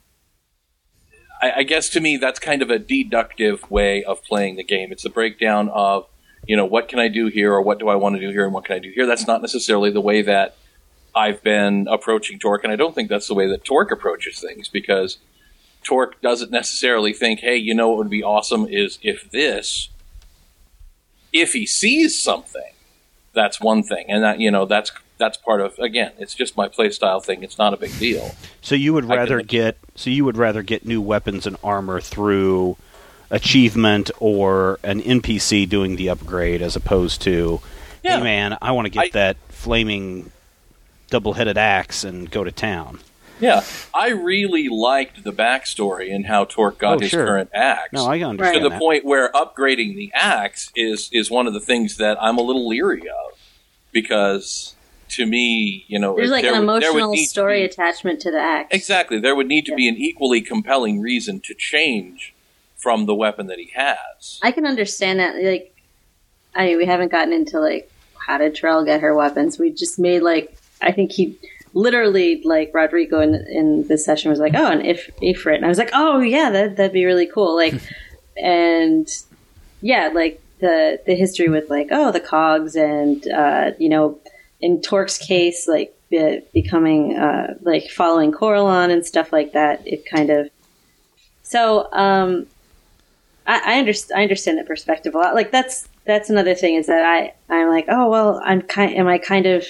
S2: I, I guess to me, that's kind of a deductive way of playing the game. It's a breakdown of, you know, what can I do here, or what do I want to do here, and what can I do here. That's not necessarily the way that I've been approaching Torque, and I don't think that's the way that Torque approaches things, because Torque doesn't necessarily think, hey, you know what would be awesome is if this, if he sees something, that's one thing. And that, you know, that's that's part of, again, it's just my play style thing. It's not a big deal.
S1: So you would rather
S2: can,
S1: get so you would rather get new weapons and armor through achievement or an N P C doing the upgrade as opposed to,
S2: yeah.
S1: hey man, I want to get
S2: I,
S1: that flaming double-headed axe and go to town.
S2: Yeah, I really liked the backstory and how Torque got
S1: Oh,
S2: his
S1: sure.
S2: current axe.
S1: No, I understand
S2: to the
S1: that.
S2: point where upgrading the axe is is one of the things that I'm a little leery of, because to me, you know,
S6: There's like
S2: there
S6: an
S2: would- there would
S6: emotional
S2: need to
S6: story
S2: be-
S6: attachment to the axe.
S2: Exactly, there would need to
S6: Yeah.
S2: be an equally compelling reason to change from the weapon that he has.
S6: I can understand that. Like, I mean, we haven't gotten into like how did Terrell get her weapons. We just made like I think he literally like Rodrigo in in this session was like, oh, an if Ifrit, and I was like, oh yeah, that that'd be really cool. Like, and yeah, like the the history with like oh the cogs and uh, you know in Torque's case like be, becoming uh, like following Coralon and stuff like that. It kind of so. um I, I understand. I understand the perspective a lot. Like that's that's another thing is that I I'm like, oh well, I'm kind. Am I kind of?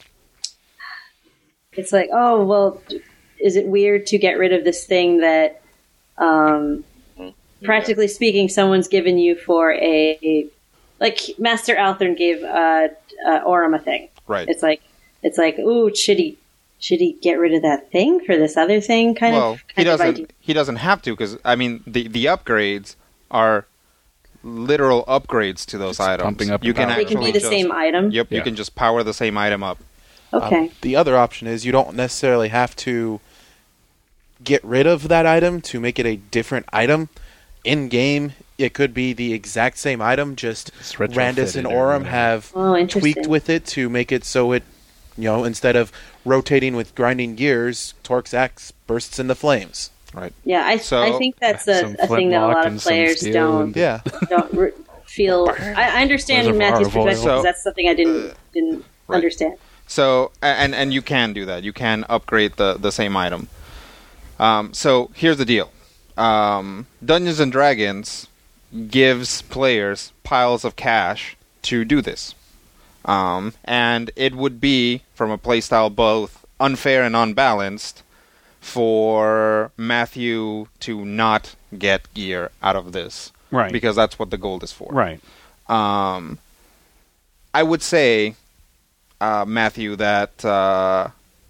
S6: It's like, oh well, is it weird to get rid of this thing that, um, practically speaking, someone's given you for a, a like Master Althorn gave uh, uh, Aurum a thing.
S3: Right.
S6: It's like it's like, ooh, should he should he get rid of that thing for this other thing? Kind
S3: well,
S6: of.
S3: he
S6: Kind of
S3: doesn't.
S6: idea.
S3: He doesn't have to, because I mean, the the upgrades are literal upgrades to those
S4: Just
S3: items.
S4: pumping up
S3: you
S4: your
S3: can
S4: power.
S6: They can be
S3: actually
S6: the
S3: just,
S6: same item.
S3: Yep, you
S4: Yeah.
S3: can just power the same item up.
S6: Okay.
S5: Um, the other option is you don't necessarily have to get rid of that item to make it a different item. In game, it could be the exact same item, just
S4: It's
S5: Randus and
S4: retrofitted or
S5: Aurum
S4: whatever.
S5: have
S6: Oh, interesting.
S5: tweaked with it to make it so it, you know, instead of rotating with grinding gears, Torque's axe bursts into flames. Right.
S6: Yeah, I
S3: So-
S6: I think that's a,
S4: Some
S6: a thing that a
S4: flintlock
S6: lot
S4: and
S6: of
S4: some
S6: players
S4: steel
S6: don't
S4: and-
S5: Yeah.
S6: don't re- feel. I, I understand
S4: Reservoir
S6: Matthew's
S4: of oil.
S6: perspective
S3: So-
S6: because that's something I didn't didn't
S3: Right.
S6: understand.
S3: So and and you can do that. You can upgrade the the same item. Um, so here's the deal. Um, Dungeons and Dragons gives players piles of cash to do this. Um, and it would be, from a playstyle, both unfair and unbalanced for Matthew to not get gear out of this.
S1: Right.
S3: Because that's what the gold is for.
S1: Right.
S3: Um, I would say, uh, Matthew, that uh,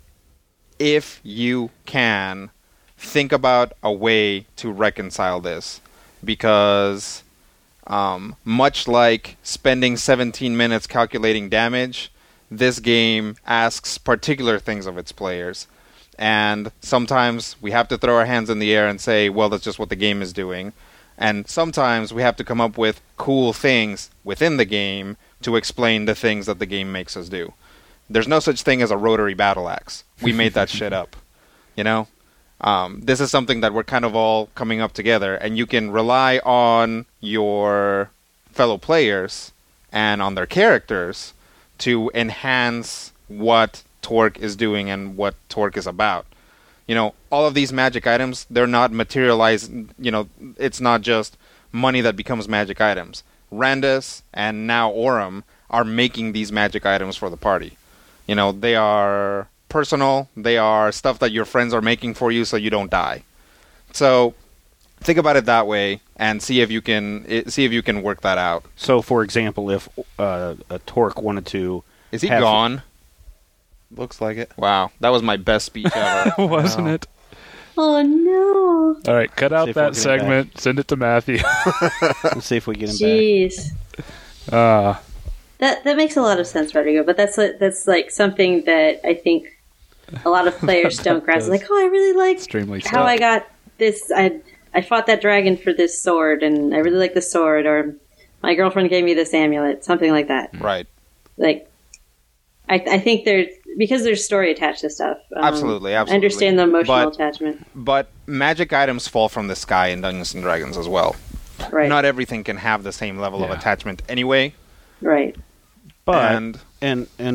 S3: if you can, think about a way to reconcile this, because um, much like spending seventeen minutes calculating damage, this game asks particular things of its players. And sometimes we have to throw our hands in the air and say, well, that's just what the game is doing. And sometimes we have to come up with cool things within the game to explain the things that the game makes us do. There's no such thing as a rotary battle axe. We made that shit up. You know? Um, this is something that we're kind of all coming up together, and you can rely on your fellow players and on their characters to enhance what Torque is doing and what Torque is about. You know, all of these magic items, they're not materialized, you know, it's not just money that becomes magic items. Randus and now Aurum are making these magic items for the party. You know, they are personal, they are stuff that your friends are making for you so you don't die. So, think about it that way and see if you can i- see if you can work that out.
S1: So, for example, if uh, a Torque wanted to...
S3: Is he
S1: have-
S3: gone?
S5: Looks like it.
S3: Wow, that was my best speech ever.
S4: Wasn't it?
S6: Oh no!
S4: All right, cut out
S1: See if we'll
S4: that
S1: get it
S4: segment. Send it to Matthew.
S1: Let's see if we get him back.
S6: Jeez,
S4: Ah,
S6: that that makes a lot of sense, Rodrigo. But that's like, that's like something that I think a lot of players don't grasp.
S4: does.
S6: Like, oh, I really like
S4: extremely
S6: how
S4: stuck.
S6: I got this. I I fought that dragon for this sword, and I really like the sword. Or my girlfriend gave me this amulet, something like that.
S3: Right.
S6: Like, I I think there's because there's story attached to stuff. Um,
S3: Absolutely, absolutely.
S6: I understand the emotional
S3: But-
S6: attachment.
S3: But magic items fall from the sky in Dungeons and Dragons as well.
S6: Right.
S3: Not everything can have the same level of
S4: Yeah.
S3: attachment anyway.
S6: right.
S1: But,
S3: and
S1: and, and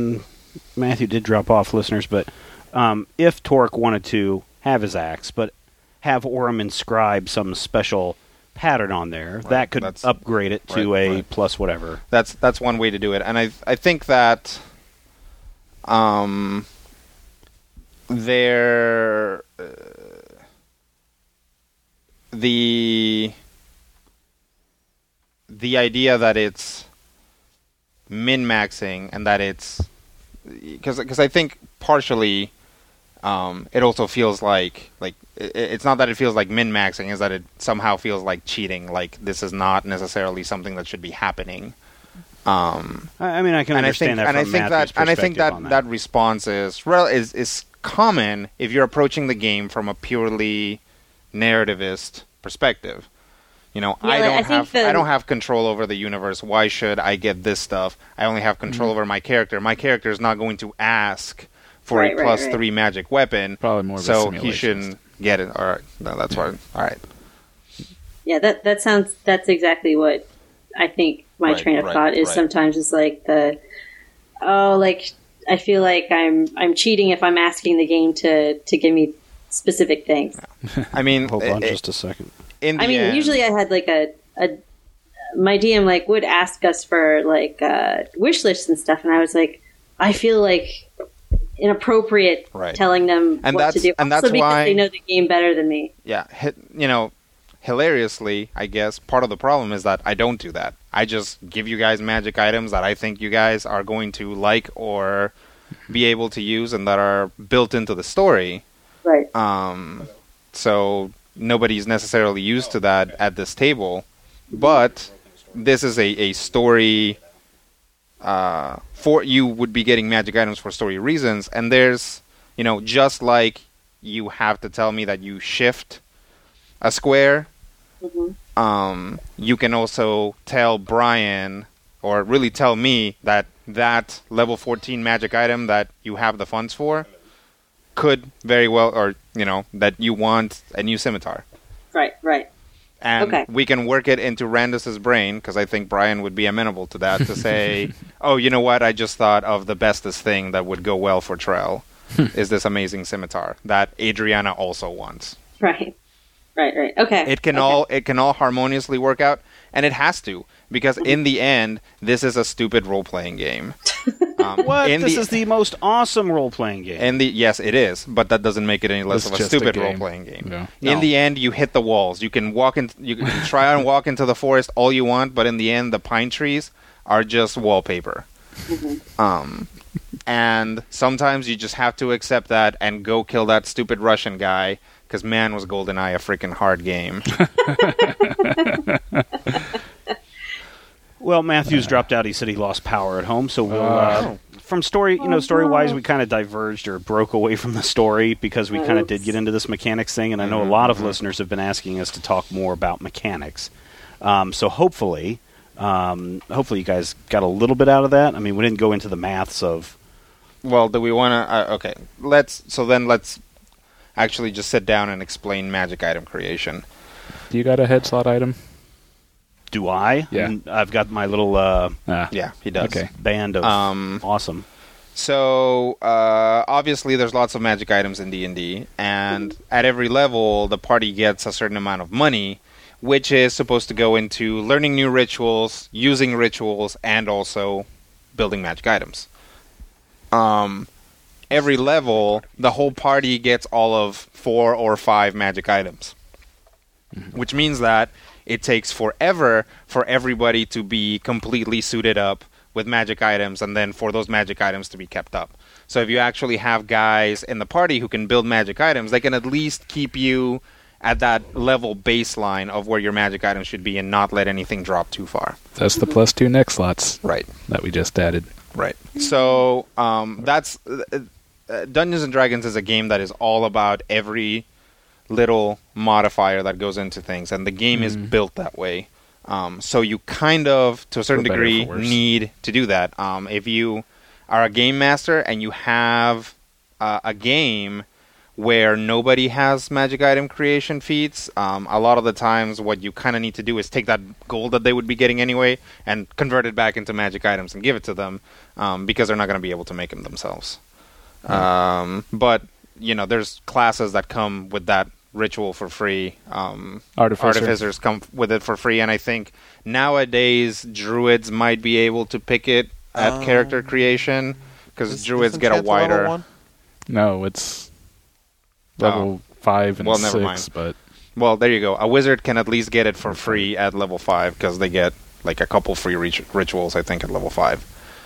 S1: Matthew did drop off, listeners, but um, if Torque wanted to have his axe, but have Orem inscribe some special pattern on there,
S3: Right,
S1: that could
S3: that's-
S1: upgrade it to
S3: right,
S1: a
S3: right.
S1: plus whatever.
S3: That's that's one way to do it, and I I think that um there uh, the the idea that it's min maxing and that it's because because I think partially um, it also feels like like it, it's not that it feels like min maxing, is that it somehow feels like cheating. Like this is not necessarily something that should be happening. Um,
S1: I, I mean, I can
S3: and I
S1: understand
S3: think
S1: that
S3: and I
S1: from
S3: think
S1: Matthew's
S3: that and I think
S1: perspective
S3: that,
S1: on
S3: that response is rel- is is common if you're approaching the game from a purely narrativist perspective. You know,
S6: Yeah,
S3: I
S6: like,
S3: don't
S6: I think
S3: have
S6: the-
S3: I don't have control over the universe. Why should I get this stuff? I only have control
S1: Mm-hmm.
S3: over my character. My character is not going to ask for
S6: Right,
S3: a
S6: right,
S3: plus
S6: right.
S3: three magic weapon.
S4: Probably more of a
S3: so he
S4: simulation.
S3: shouldn't get it. All right, no, that's why. All right,
S6: Yeah, that that sounds. That's exactly what I think. My
S5: Right,
S6: train of
S5: right,
S6: thought is
S5: right.
S6: sometimes it's like the, oh, like I feel like I'm I'm cheating if I'm asking the game to to give me specific things.
S3: I mean,
S1: Hold on
S3: i-
S1: just a second.
S3: in the
S6: I mean,
S3: end,
S6: usually I had like a, a my D M like would ask us for like uh, wish lists and stuff, and I was like, I feel like inappropriate
S3: Right.
S6: telling them
S3: And
S6: what to
S3: that's-
S6: do.
S3: and
S6: Also
S3: that's
S6: because
S3: why-
S6: they know the game better than me.
S3: yeah, hi- you know, hilariously, I guess part of the problem is that I don't do that. I just give you guys magic items that I think you guys are going to like or be able to use and that are built into the story.
S6: Right.
S3: Um, so nobody's necessarily used to that at this table, but this is a, a story. Uh, for you would be getting magic items for story reasons, and there's, you know, just like you have to tell me that you shift a square,
S6: Mm-hmm.
S3: um, you can also tell Brian, or really tell me, that that level fourteen magic item that you have the funds for could very well, or, you know, that you want a new scimitar.
S6: Right. Right.
S3: And
S6: Okay.
S3: we can work it into Randus's brain, because I think Brian would be amenable to that, to say, oh, you know what, I just thought of the bestest thing that would go well for Trell, is this amazing scimitar that Adriana also wants.
S6: Right. Right. Right. Okay.
S3: It can
S6: okay.
S3: all it can all harmoniously work out, and it has to, because in the end, this is a stupid role-playing game. Um,
S1: What?
S3: In
S1: This
S3: the,
S1: is the most awesome role-playing game.
S3: in the yes, it is, but that doesn't make it any less
S4: It's
S3: of a
S4: just a
S3: stupid
S4: game.
S3: role-playing game.
S4: Yeah.
S3: In
S1: No.
S3: the end, you hit the walls. You can walk in. You can try and walk into the forest all you want, but in the end, the pine trees are just wallpaper. Um, and sometimes you just have to accept that and go kill that stupid Russian guy. Because man, was GoldenEye a freaking hard game.
S1: Well, Matthew's dropped out. He said he lost power at home, so we'll. Uh, from story, you know, story-wise, we kind of diverged or broke away from the story because we kind of did get into this mechanics thing, and I know a lot of listeners have been asking us to talk more about mechanics. Um, so hopefully, um, hopefully you guys got a little bit out of that. I mean, we didn't go into the maths of.
S3: Well, do we want to? Uh, okay, let's. So then let's actually just sit down and explain magic item creation.
S4: Do you got a head slot item?
S1: Do I?
S4: Yeah.
S1: And I've got my little uh,
S4: Ah,
S3: Yeah, he does.
S4: Okay.
S1: band of
S3: Um,
S1: awesome.
S3: So uh, obviously, there's lots of magic items in D and D, and at every level, the party gets a certain amount of money, which is supposed to go into learning new rituals, using rituals, and also building magic items. Um, every level, the whole party gets all of four or five magic items, which means that it takes forever for everybody to be completely suited up with magic items, and then for those magic items to be kept up. So if you actually have guys in the party who can build magic items, they can at least keep you at that level baseline of where your magic items should be and not let anything drop too far.
S4: that's the plus two neck slots
S3: Right.
S4: that we just added.
S3: Right. So um, that's uh, uh, Dungeons and Dragons is a game that is all about every little modifier that goes into things, and the game is built that way. Um, so you kind of, to a certain
S4: For better or
S3: degree,
S4: for worse.
S3: need to do that. Um, if you are a game master and you have uh, a game where nobody has magic item creation feats, um, a lot of the times what you kind of need to do is take that gold that they would be getting anyway and convert it back into magic items and give it to them, um, because they're not going to be able to make them themselves. Mm. Um, but, you know, there's classes that come with that ritual for free. Um,
S4: Artificer.
S3: Artificers come with it for free, and I think nowadays druids might be able to pick it at
S5: Um,
S3: character creation, because
S5: Is-
S3: druids
S5: isn't
S3: get a
S5: Chance level
S3: wider...
S5: one?
S4: No, it's level five and
S3: Well, never
S4: six,
S3: mind.
S4: but
S3: Well, there you go. A wizard can at least get it for free at level five, because they get like a couple free rit- rituals, I think, at level five.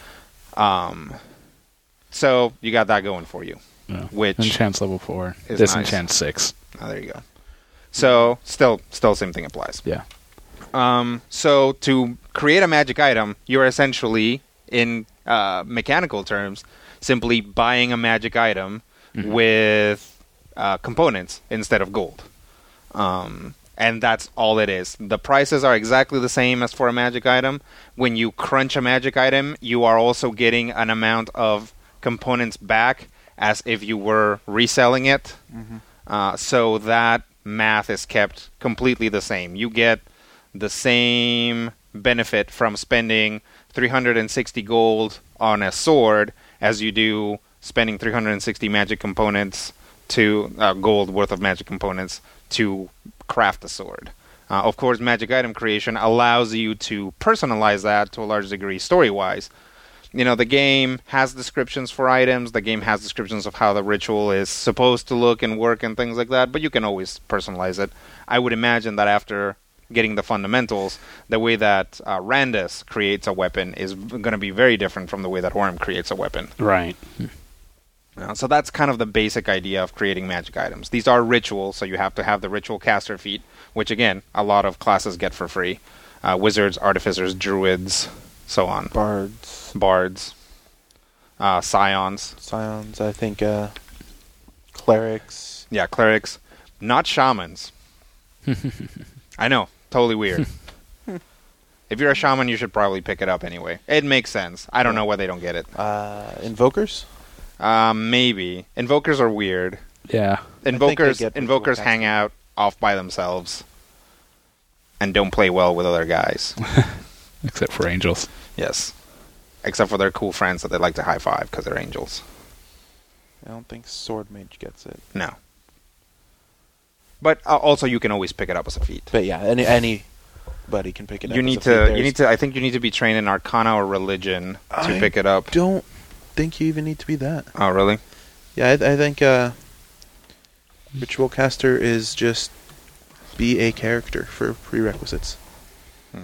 S3: Um, so you got that going for you.
S4: yeah.
S3: Which
S4: enchant's level four.
S3: is
S4: Disenchant six.
S3: Oh, there you go. So still, still same thing applies.
S4: Yeah.
S3: Um, so to create a magic item, you're essentially, in uh, mechanical terms, simply buying a magic item
S4: Mhm.
S3: with uh, components instead of gold. Um, and that's all it is. The prices are exactly the same as for a magic item. When you crunch a magic item, you are also getting an amount of components back as if you were reselling it.
S5: Mhm.
S3: Uh, so that math is kept completely the same. You get the same benefit from spending three hundred sixty gold on a sword as you do spending three hundred sixty magic components to uh, gold worth of magic components to craft a sword. Uh, of course, magic item creation allows you to personalize that to a large degree story-wise. You know, the game has descriptions for items, the game has descriptions of how the ritual is supposed to look and work and things like that, but you can always personalize it. I would imagine that after getting the fundamentals, the way that uh, Randus creates a weapon is going to be very different from the way that Orym creates a weapon.
S1: Right.
S3: Uh, so that's kind of the basic idea of creating magic items. These are rituals, so you have to have the ritual caster feat, which again, a lot of classes get for free. Uh, wizards, artificers, druids, so on.
S5: Bards,
S3: Bards, uh, scions.
S5: scions, I think, uh, clerics.
S3: Yeah, clerics. Not shamans. I know, totally weird. If you're a shaman, you should probably pick it up anyway. It makes sense. I don't know why they don't get it.
S5: Uh, invokers?
S3: Um, maybe. Invokers are weird.
S4: Yeah.
S5: think
S3: Invokers
S5: they get
S3: invokers
S5: ritual
S3: hang
S5: casting.
S3: out off by themselves and don't play well with other guys.
S4: Except for angels.
S3: Yes. Except for their cool friends that they like to high five because they're angels.
S5: I don't think sword mage gets it.
S3: No. But uh, also you can always pick it up as a feat.
S5: But yeah, any anybody can pick it up.
S3: You
S5: as
S3: need
S5: a
S3: to
S5: feat.
S3: you
S5: There's-
S3: need to I think you need to be trained in Arcana or Religion to
S5: I
S3: pick it up.
S5: Don't think you even need to be that.
S3: Oh, really?
S5: Yeah, I, I think uh, ritual caster is just be a character for prerequisites.
S3: Hmm.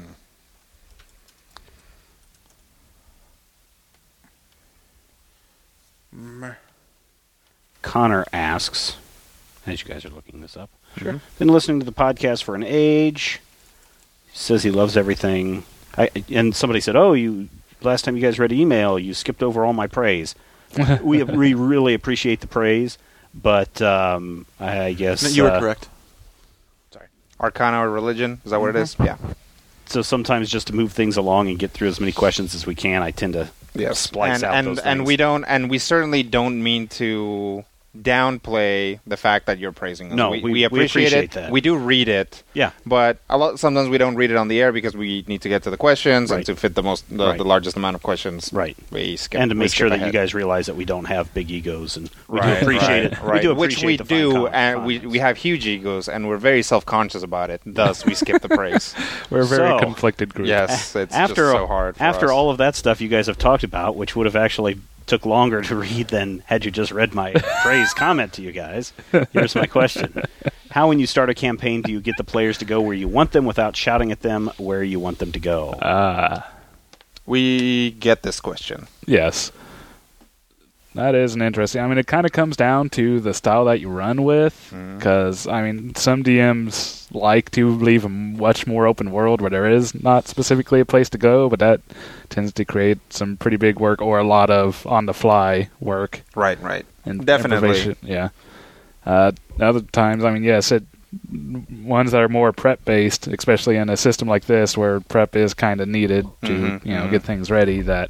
S5: Mm.
S1: Connor asks, as you guys are looking this up,
S5: Sure.
S1: been listening to the podcast for an age. Says he loves everything. I, and somebody said, "Oh, you last time you guys read email, you skipped over all my praise." we we really appreciate the praise, but um, I guess
S5: You were
S1: uh,
S5: correct.
S3: Arcana or Religion? Is that what it is? Yeah.
S1: So sometimes just to move things along and get through as many questions as we can, I tend to splice
S3: and,
S1: out
S3: and,
S1: those
S3: and
S1: things.
S3: we don't and we certainly don't mean to downplay the fact that you're praising us.
S1: No,
S3: we,
S1: we-
S3: we
S1: we
S3: appreciate,
S1: appreciate
S3: it.
S1: that.
S3: We do read it,
S1: Yeah.
S3: but a lot sometimes we don't read it on the air because we need to get to the questions
S1: Right.
S3: and to fit the most the,
S1: Right.
S3: the largest amount of questions.
S1: Right.
S3: We skip
S1: And to
S3: we
S1: make
S3: skip
S1: sure that you
S3: ahead.
S1: guys realize that we don't have big egos, and we
S3: Right,
S1: do appreciate
S3: right,
S1: it.
S3: right.
S1: We do
S3: Which
S1: appreciate
S3: we
S1: the fine
S3: do,
S1: com-
S3: and we
S1: comments.
S3: we have huge egos, and we're very self conscious about it. Thus, we skip the praise.
S4: We're a very
S1: So-
S4: conflicted group.
S3: Yes, it's
S1: after
S3: just so hard. For
S1: after
S3: us.
S1: all of that stuff you guys have talked about, which would have actually took longer to read than had you just read my praise comment to you guys. Here's my question. How, when you start a campaign, do you get the players to go where you want them without shouting at them where you want them to go?
S4: Ah,
S3: we get this question.
S4: yes. That is an interesting. I mean, it kind of comes down to the style that you run with,
S3: Mhm.
S4: because I mean, some D Ms like to leave a much more open world where there is not specifically a place to go, but that tends to create some pretty big work or a lot of on-the-fly work.
S3: Right, right.
S4: And
S3: Definitely.
S4: improvisation, yeah. Uh, other times, I mean, yes, it ones that are more prep based, especially in a system like this where prep is kind of needed to
S3: Mhm,
S4: you know
S3: mhm.
S4: get things ready. That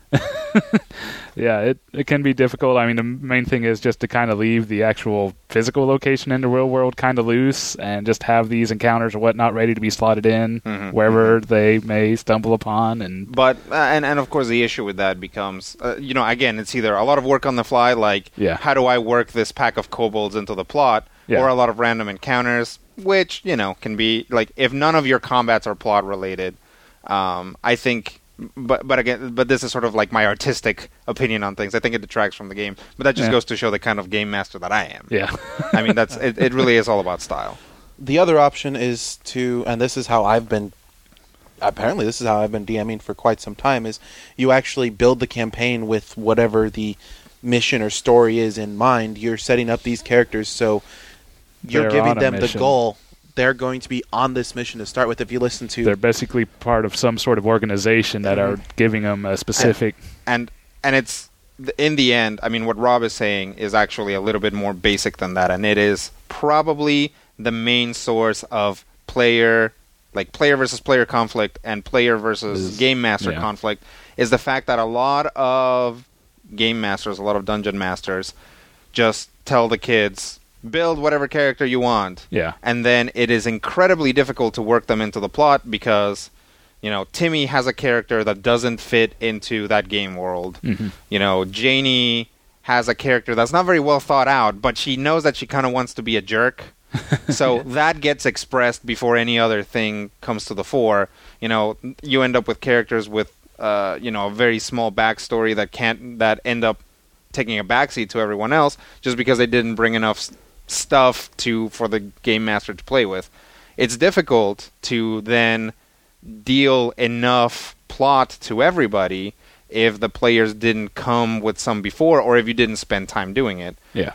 S4: Yeah, it, it can be difficult. I mean, the main thing is just to kind of leave the actual physical location in the real world kind of loose and just have these encounters or whatnot ready to be slotted in
S3: Mhm,
S4: wherever they may stumble upon. And
S3: But uh, and and of course the issue with that becomes, uh, you know, again, it's either a lot of work on the fly, like
S4: Yeah.
S3: how do I work this pack of kobolds into the plot,
S4: Yeah.
S3: or a lot of random encounters, which you know can be like if none of your combats are plot related. Um, I think, but but again, but this is sort of like my artistic opinion on things. I think it detracts from the game, but that just
S4: Yeah.
S3: goes to show the kind of game master that I am.
S4: yeah.
S3: I mean, that's it. It really is all about style.
S5: The other option is to, and this is how I've been, apparently this is how I've been DMing for quite some time, is you actually build the campaign with whatever the mission or story is in mind. You're setting up these characters so you're
S4: They're
S5: giving
S4: on a
S5: them the
S4: mission.
S5: goal. They're going to be on this mission to start with. If you listen to...
S4: They're basically part of some sort of organization that are giving them a specific...
S3: and and it's in the end, I mean, what Rob is saying is actually a little bit more basic than that, and it is probably the main source of player, like player versus player conflict and player versus
S4: Is-
S3: game master
S4: yeah.
S3: conflict, is the fact that a lot of game masters, a lot of dungeon masters, just tell the kids, build whatever character you want.
S4: Yeah.
S3: And then it is incredibly difficult to work them into the plot because, you know, Timmy has a character that doesn't fit into that game world.
S4: Mhm.
S3: You know, Janie has a character that's not very well thought out, but she knows that she kind of wants to be a jerk. So that gets expressed before any other thing comes to the fore. You know, you end up with characters with, uh, you know, a very small backstory that can't, that end up taking a backseat to everyone else just because they didn't bring enough s- stuff to for the game master to play with. It's difficult to then deal enough plot to everybody if the players didn't come with some before or if you didn't spend time doing it.
S4: Yeah.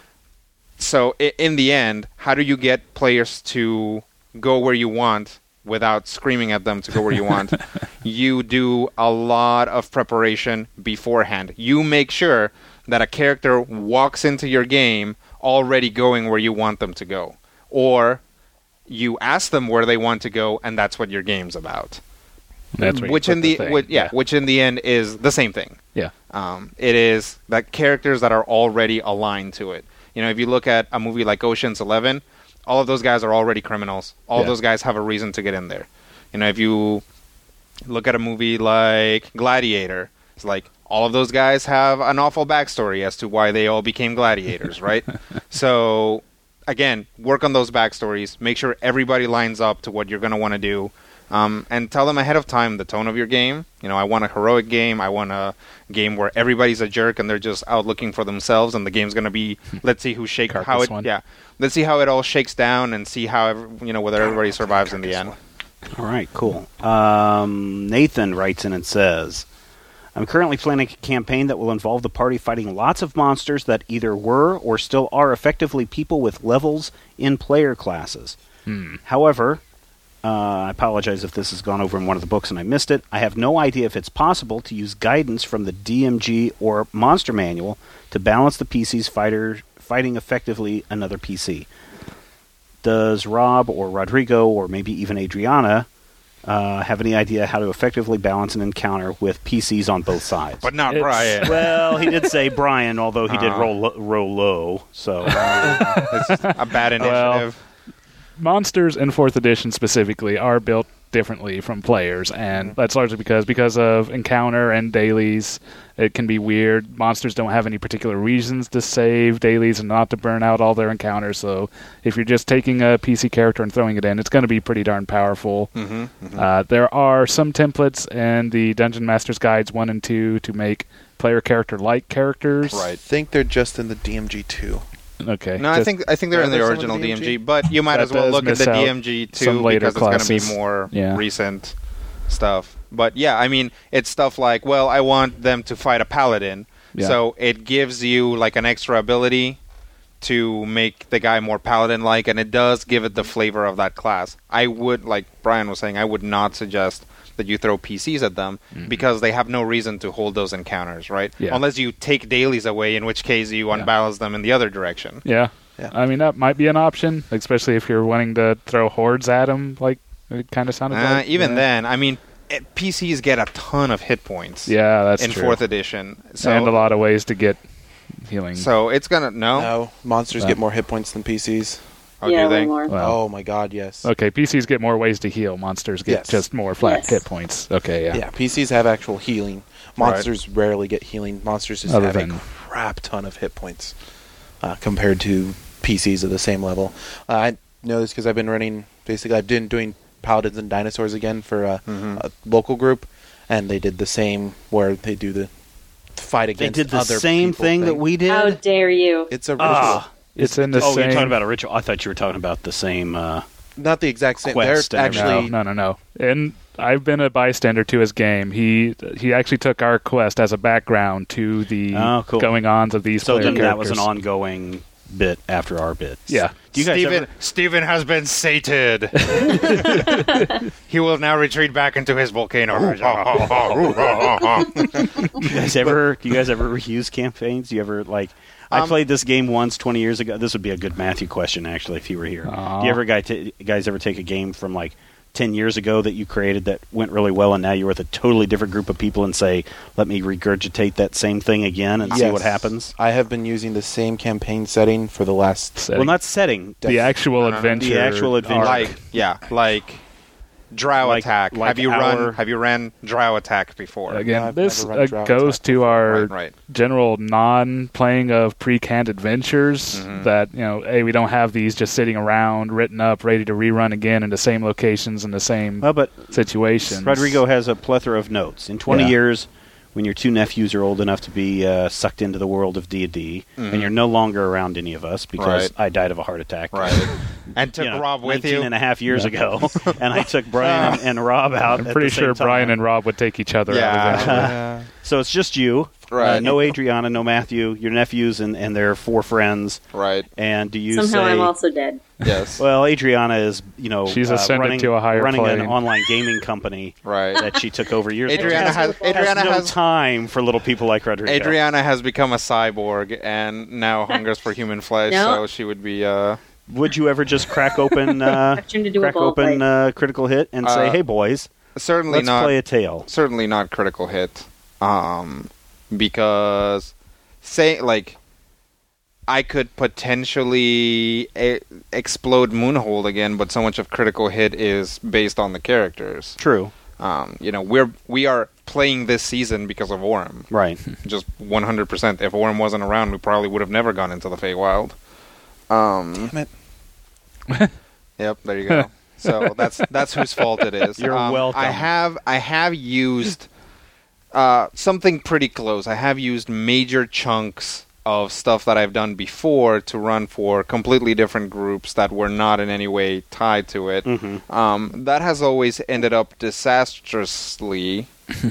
S3: So i- in the end, how do you get players to go where you want without screaming at them to go where you want? You do a lot of preparation beforehand. You make sure that a character walks into your game already going where you want them to go. Or you ask them where they want to go, and that's what your game's about.
S4: That's where you
S3: which
S4: put
S3: in the,
S4: thing.
S3: which, yeah, which in the end is the same thing.
S4: Yeah.
S3: Um, it is that characters that are already aligned to it. You know, if you look at a movie like Ocean's Eleven, all of those guys are already criminals. All of
S4: Yeah.
S3: those guys have a reason to get in there. You know, if you look at a movie like Gladiator, it's like all of those guys have an awful backstory as to why they all became gladiators, right? So, again, work on those backstories. Make sure everybody lines up to what you're going to want to do. Um, and tell them ahead of time the tone of your game. You know, I want a heroic game. I want a game where everybody's a jerk and they're just out looking for themselves, and the game's going to be, let's see who shake how
S4: Carcass
S3: it.
S4: one.
S3: Yeah, let's see how it all shakes down and see how every, you know whether everybody survives in the end.
S1: All right, cool. Um, Nathan writes in and says, I'm currently planning a campaign that will involve the party fighting lots of monsters that either were or still are effectively people with levels in player classes.
S4: Hmm.
S1: However, uh, I apologize if this has gone over in one of the books and I missed it. I have no idea if it's possible to use guidance from the D M G or Monster Manual to balance the P C's fighter fighting effectively another P C. Does Rob or Rodrigo or maybe even Adriana uh, have any idea how to effectively balance an encounter with P Cs on both sides?
S3: But not
S4: It's-
S3: Brian.
S1: Well, he did say Brian, although he did
S3: Uh.
S1: roll lo- roll low. So
S3: It's a bad initiative.
S4: Well, monsters in fourth edition specifically are built differently from players, and that's largely because because of encounter and dailies. It can be weird. Monsters don't have any particular reasons to save dailies and not to burn out all their encounters, so if you're just taking a P C character and throwing it in, it's going to be pretty darn powerful.
S3: Mhm, mhm.
S4: Uh, there are some templates in the Dungeon Master's Guides one and two to make player character-like characters.
S5: I think they're just in the D M G two.
S4: Okay.
S3: No, I
S4: just-
S3: think I think they're
S5: Are
S3: in the
S5: there some
S3: original
S5: in the
S3: D M G,
S5: D M G?
S3: but you might
S4: That
S3: as well
S4: does
S3: look at
S4: miss
S3: the
S4: out
S3: D M G
S4: some
S3: too
S4: later
S3: because it's going to be
S4: classes.
S3: more
S4: Yeah.
S3: recent stuff. But yeah, I mean, it's stuff like, well, I want them to fight a paladin,
S4: Yeah.
S3: so it gives you like an extra ability to make the guy more paladin-like, and it does give it the flavor of that class. I would, like Brian was saying, I would not suggest that you throw P Cs at them because they have no reason to hold those encounters, right?
S4: Yeah.
S3: Unless you take dailies away, in which case you
S4: Yeah.
S3: unbalance them in the other direction.
S4: Yeah.
S5: Yeah.
S4: I mean, that might be an option, especially if you're wanting to throw hordes at them, like it kind of sounded
S3: Uh,
S4: like.
S3: even
S4: Yeah.
S3: then, I mean, it, P Cs get a ton of hit points.
S4: Yeah, that's
S3: in
S4: true.
S3: fourth edition. So,
S4: and a lot of ways to get healing.
S3: So it's gonna no.
S5: No, monsters
S4: Uh,
S5: get more hit points than P Cs.
S3: Oh,
S6: yeah,
S3: do
S6: a
S3: they?
S6: little more.
S4: Well,
S5: Oh my god, yes.
S4: okay, P Cs get more ways to heal. Monsters get
S5: Yes.
S4: just more flat
S6: Yes.
S4: hit points. Okay, yeah.
S5: Yeah, P Cs have actual healing. Monsters rarely get healing. Monsters just
S4: Other
S5: have
S4: than-
S5: a crap ton of hit points uh, compared to P Cs of the same level. Uh, I know this because I've been running. Basically, I've been doing Paladins and Dinosaurs again for a,
S3: Mhm.
S5: a local group, and they did the same where they do the fight
S1: They
S5: against
S1: did the
S5: other
S1: same
S5: people
S1: thing that we did.
S6: How dare you?
S5: It's a ritual.
S1: Ah.
S4: It's in the
S1: oh,
S4: same.
S1: you're talking about a ritual. I thought you were talking about the same. Uh,
S5: Not the exact same.
S1: Quest
S5: They're
S1: and
S5: actually
S4: no, no, no, no. And I've been a bystander to his game. He he actually took our quest as a background to the
S1: Oh, cool.
S4: going-ons of these
S1: so
S4: player
S1: then that was an
S4: characters.
S1: ongoing bit after our bit.
S4: Yeah.
S1: Do you guys
S3: Steven,
S1: ever,
S3: Steven has been sated. He will now retreat back into his volcano.
S1: do you guys ever do you guys ever use campaigns? Do you ever like? I
S3: Um,
S1: played this game once twenty years ago. This would be a good Matthew question, actually, if he were here.
S4: Aw.
S1: Do you ever guy t- guys ever take a game from like ten years ago that you created that went really well, and now you're with a totally different group of people and say, "Let me regurgitate that same thing again and see
S5: Yes.
S1: what happens"?
S5: I have been using the same campaign setting for the last.
S4: Setting.
S1: Well, not setting.
S4: the actual
S3: No, no, no.
S4: adventure.
S1: The actual adventure.
S4: arc.
S3: like yeah, like Drow
S1: Like-
S3: attack.
S1: like
S3: have you
S1: our-
S3: run? Have you ran Drow attack before?
S4: Again,
S5: I've
S4: this
S5: never run
S4: uh,
S5: Drow
S4: goes
S5: Attack
S4: to our
S3: Right, right.
S4: general non-playing of pre-canned adventures.
S3: Mhm.
S4: That you know, hey, we don't have these just sitting around, written up, ready to rerun again in the same locations in the same
S1: Well, but
S4: situations.
S1: Rodrigo has a plethora of notes. In twenty
S4: Yeah.
S1: years, when your two nephews are old enough to be uh, sucked into the world of D and D,
S3: Mhm.
S1: and you're no longer around any of us because
S3: Right.
S1: I died of a heart attack.
S3: Right. And took
S1: you know,
S3: Rob with
S1: nineteen
S3: you.
S1: and a half years ago, and I took Brian and, and Rob out.
S4: I'm
S1: at
S4: pretty
S1: the same
S4: sure Brian
S1: time.
S4: and Rob would take each other
S3: Yeah.
S4: out eventually.
S5: Yeah.
S1: So it's just you,
S3: Right.
S1: uh, no Adriana, no Matthew, your nephews and, and their four friends.
S3: Right.
S1: And do you
S6: Somehow
S1: say?
S6: I'm also dead.
S3: Yes.
S1: Well, Adriana is, you know,
S4: She's
S1: uh,
S4: ascended
S1: running,
S4: to a higher
S1: running an
S4: plane.
S1: online gaming company
S3: Right.
S1: that she took over years
S3: Adriana
S1: ago.
S3: has Adriana
S1: no
S3: has
S1: time for little people like Rodrigo.
S3: Adriana has become a cyborg and now hungers for human flesh.
S6: No.
S3: So she would be. Uh,
S1: Would you ever just crack open, uh,
S6: I've turned into a
S1: crack
S6: ball
S1: open
S6: fight.
S1: uh, Critical Hit and say,
S3: Uh,
S1: "Hey, boys,
S3: certainly
S1: let's
S3: not.
S1: play a tale."
S3: Certainly not critical hit. Um, because say like. I could potentially e- explode Moonhold again, but so much of critical hit is based on the characters.
S1: True,
S3: Um, you know, we're we are playing this season because of Orem.
S1: right?
S3: Just one hundred percent. If Orem wasn't around, we probably would have never gone into the Feywild. Um,
S5: Damn it.
S3: Yep, there you go. So that's that's whose fault it is.
S1: You're
S3: Um,
S1: welcome.
S3: I have I have used uh, something pretty close. I have used major chunks of stuff that I've done before to run for completely different groups that were not in any way tied to it.
S1: hmm
S3: Um, that has always ended up disastrously,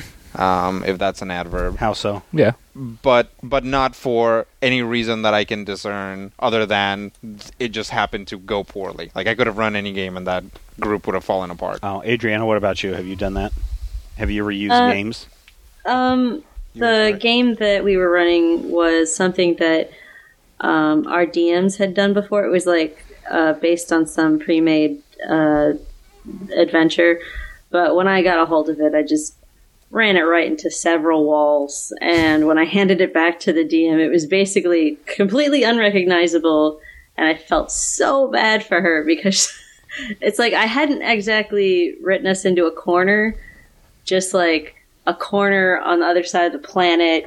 S3: um, if that's an adverb,
S1: How so?
S4: Yeah.
S3: but but not for any reason that I can discern other than it just happened to go poorly. Like I could have run any game and that group would have fallen apart.
S1: Oh, Adriana, what about you? Have you done that? Have you ever used
S6: Uh,
S1: games?
S6: Um,
S5: You were
S6: the
S5: correct.
S6: game that we were running was something that um, our D Ms had done before. It was like uh, based on some pre-made uh, adventure, but when I got a hold of it, I just ran it right into several walls. And when I handed it back to the D M, it was basically completely unrecognizable, and I felt so bad for her because it's like I hadn't exactly written us into a corner, just like a corner on the other side of the planet,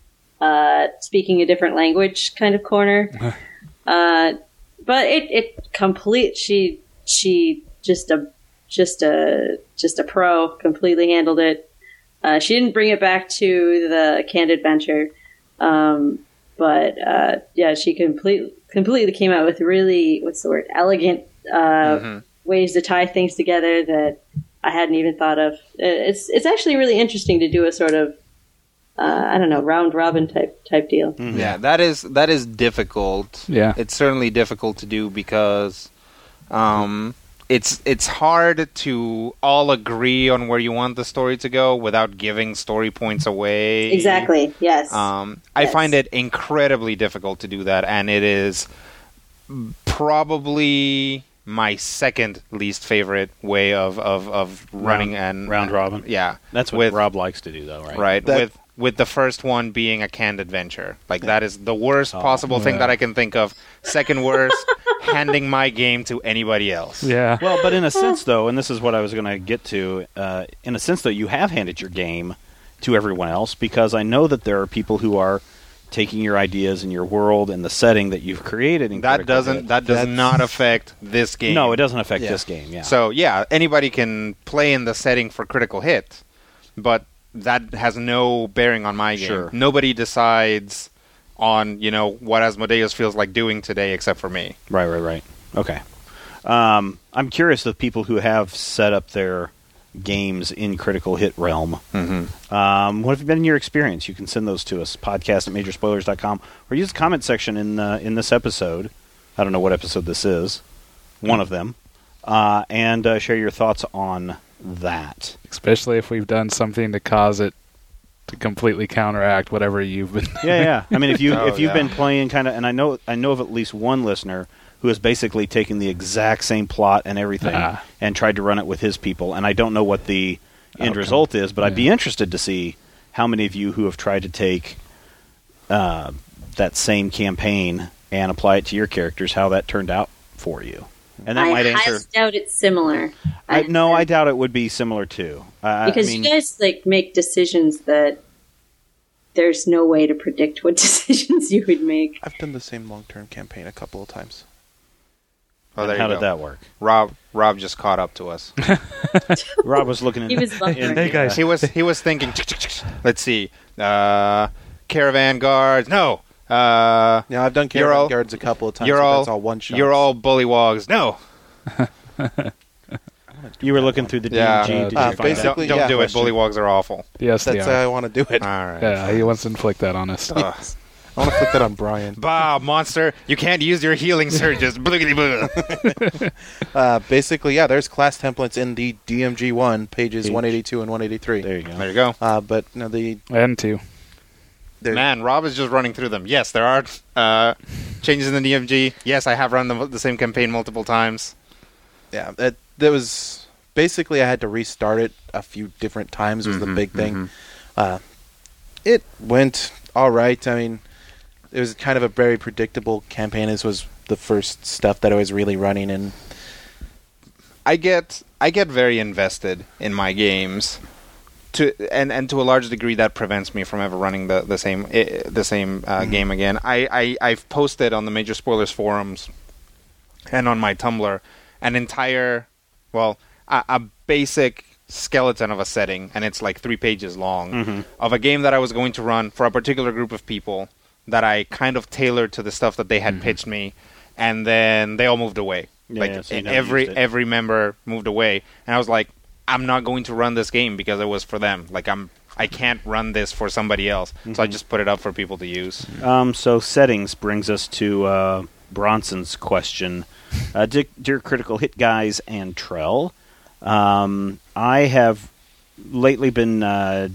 S6: uh, speaking a different language kind of corner. uh, but it, it complete, she, she just a, just a, just a pro, completely handled it. Uh, she didn't bring it back to the canned adventure. Um, but, uh, yeah, she complete, completely came out with really, what's the word, elegant, uh,
S3: Mhm.
S6: ways to tie things together that I hadn't even thought of. It's it's actually really interesting to do a sort of uh, I don't know round robin type type deal.
S1: Mhm.
S3: Yeah, that is that is difficult.
S4: Yeah.
S3: It's certainly difficult to do because um, it's it's hard to all agree on where you want the story to go without giving story points away.
S6: Exactly. Yes.
S3: Um, I
S6: Yes.
S3: find it incredibly difficult to do that, and it is probably my second least favorite way of of, of running
S1: Round-
S3: and
S1: round robin.
S3: Yeah,
S1: That's what
S3: with,
S1: Rob likes to do, though, right?
S3: right
S5: That-
S3: with with the first one being a canned adventure. Like that is the worst
S1: Oh,
S3: possible thing
S4: yeah.
S3: that I can think of. Second worst, handing my game to anybody else.
S4: Yeah.
S1: Well, but in a sense, though, and this is what I was going to get to, uh, in a sense, though, you have handed your game to everyone else, because I know that there are people who are taking your ideas and your world and the setting that you've created. In
S3: That
S1: Critical
S3: doesn't
S1: Hit.
S3: that does
S5: That's-
S3: not affect this game.
S1: No, it doesn't affect
S5: Yeah.
S1: this game. Yeah.
S3: So yeah, anybody can play in the setting for Critical Hit, but that has no bearing on my game.
S1: Sure.
S3: Nobody decides on, you know, what Asmodeus feels like doing today except for me.
S1: Right, right, right. Okay. Um, I'm curious the people who have set up their games in Critical Hit realm.
S3: Mm-hmm.
S1: Um, what have been your experience? You can send those to us, podcast at major spoilers dot com, or use the comment section in uh, in this episode. I don't know what episode this is. One of them. Uh, and uh, share your thoughts on that.
S4: Especially if we've done something to cause it to completely counteract whatever you've been.
S1: Yeah, yeah. I mean, if you
S3: Oh,
S1: if you've
S3: yeah.
S1: been playing kind of, and I know I know of at least one listener who has basically taken the exact same plot and everything
S4: Ah.
S1: and tried to run it with his people, and I don't know what the end
S4: Outcome.
S1: result is, but I'd be
S4: Yeah.
S1: interested to see how many of you who have tried to take uh, that same campaign and apply it to your characters, how that turned out for you. And that
S6: I
S1: might answer.
S6: highly doubt it's similar.
S1: I, no, I doubt it would be similar too. Uh,
S6: because
S1: I mean,
S6: you guys like make decisions that there's no way to predict what decisions you would make.
S5: I've done the same long-term campaign a couple of times.
S3: Oh, there
S1: how
S3: you
S1: did
S3: go.
S1: that work?
S3: Rob Rob just caught up to us.
S1: Rob was looking. In,
S6: He was buffering.
S1: in-
S4: Hey, guys.
S3: he was he was thinking. Let's see, uh, caravan guards. No, uh,
S5: Yeah, I've done
S3: You're
S5: caravan
S3: all-
S5: guards a couple of times.
S3: you're
S5: but
S3: all
S5: that's all one shot.
S3: You're all bullywogs. No,
S1: You were looking through the
S3: Yeah.
S1: D M G. Did
S5: Uh,
S1: you find
S5: basically-
S1: out?
S3: don't, don't
S5: yeah,
S3: do it.
S5: question.
S3: Bullywogs are awful.
S4: Yes, they
S5: That's
S4: are.
S5: how I want to do it.
S3: All right.
S4: Yeah, he wants to inflict that on us.
S3: Ugh.
S5: I want to put that on Brian.
S3: Bah, monster! You can't use your healing surges. Bliggity blah.
S5: Uh, basically, yeah, there's class templates in the D M G one, pages
S1: Page.
S5: one eighty-two and one eighty-three.
S1: There you go.
S3: There you go.
S5: Uh, but no, the
S4: And two.
S5: there-
S3: Man, Rob is just running through them. Yes, there are uh, changes in the D M G. Yes, I have run the, the same campaign multiple times.
S5: yeah, that that was basically I had to restart it a few different times. Was the
S3: Mhm,
S5: big thing.
S3: mhm.
S5: Uh, it went all right. I mean, it was kind of a very predictable campaign. This was the first stuff that I was really running in.
S3: I get I get very invested in my games, to and, and to a large degree that prevents me from ever running the the same eh, the same uh, game again. I, I I've posted on the Major Spoilers forums and on my Tumblr an entire well a, a basic skeleton of a setting, and it's like three pages long
S1: Mhm.
S3: of a game that I was going to run for a particular group of people that I kind of tailored to the stuff that they had pitched me, and then they all moved away.
S1: Yeah,
S3: like
S1: so you never
S3: every
S1: used it.
S3: every member moved away, and I was like, I'm not going to run this game because it was for them. Like I'm I can't run this for somebody else, so
S1: Mm-hmm.
S3: I just put it up for people to use.
S1: Um, so settings brings us to uh, Bronson's question. Uh, dear, dear Critical Hit guys and Trell, um, I have lately been uh,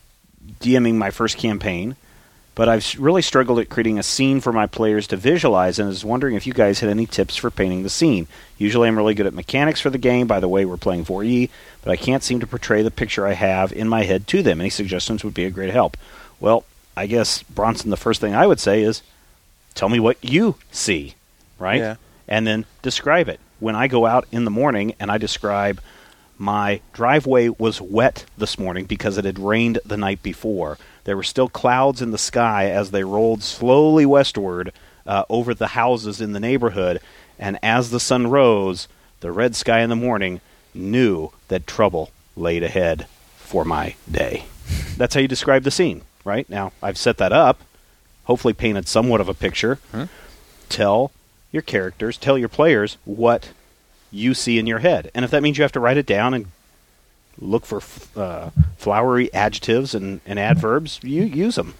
S1: DMing my first campaign, but I've s- really struggled at creating a scene for my players to visualize, and was wondering if you guys had any tips for painting the scene. Usually I'm really good at mechanics for the game. By the way, we're playing four E, but I can't seem to portray the picture I have in my head to them. Any suggestions would be a great help. Well, I guess, Bronson, the first thing I would say is, tell me what you see, right?
S5: Yeah.
S1: And then describe it. When I go out in the morning and I describe my driveway was wet this morning because it had rained the night before. There were still clouds in the sky as they rolled slowly westward uh, over the houses in the neighborhood. And as the sun rose, the red sky in the morning knew that trouble laid ahead for my day. That's how you describe the scene, right? Now, I've set that up, hopefully painted somewhat of a picture.
S3: Hmm.
S1: Tell your characters, tell your players what you see in your head. And if that means you have to write it down and look for uh, flowery adjectives and, and adverbs, you use them.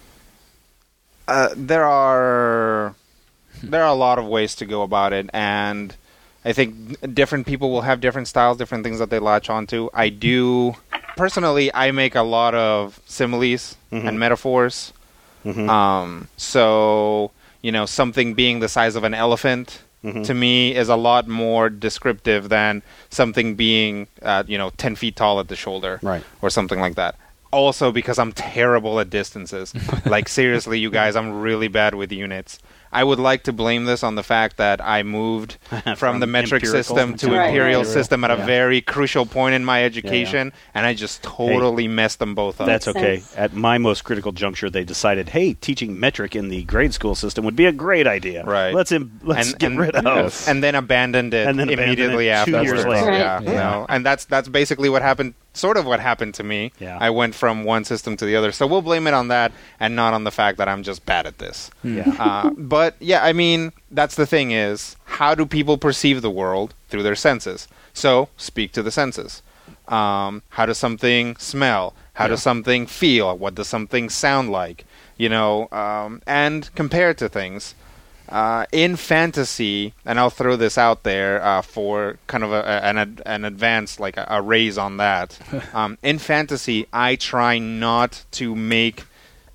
S3: Uh, there are there are a lot of ways to go about it, and I think different people will have different styles, different things that they latch onto. I do personally, I make a lot of similes
S1: Mhm.
S3: and metaphors.
S1: Mhm.
S3: Um, so you know, something being the size of an elephant mm-hmm. to me is a lot more descriptive than something being, uh, you know, ten feet tall at the shoulder,
S1: right.
S3: or something like that. Also, because I'm terrible at distances. Like, seriously, you guys, I'm really bad with units. I would like to blame this on the fact that I moved from, from the metric
S1: empirical
S3: system to
S6: right.
S3: imperial
S6: Right.
S3: system at
S1: Yeah.
S3: a very crucial point in my education, yeah, yeah. and I just totally hey, messed them both up.
S1: That's okay.
S6: Sense.
S1: At my most critical juncture, they decided, hey, teaching metric in the grade school system would be a great idea.
S3: Right.
S1: Let's im- let's
S3: and,
S1: get
S3: and,
S1: rid of.
S3: Yes. And then abandoned it
S1: and then
S3: immediately
S1: abandoned it
S3: after.
S1: two years later.
S6: Right.
S3: Yeah,
S6: Yeah.
S3: You know? And that's that's basically what happened. Sort of what happened to me.
S1: Yeah.
S3: I went from one system to the other. So we'll blame it on that and not on the fact that I'm just bad at this.
S1: Yeah.
S3: Uh, but yeah, I mean, that's the thing is, how do people perceive the world? Through their senses. So speak to the senses. Um, how does something smell? How
S1: Yeah.
S3: does something feel? What does something sound like? You know, um, and compare to things. Uh, in fantasy, and I'll throw this out there uh, for kind of a, an ad, an advance, like a, a raise on that. Um, in fantasy, I try not to make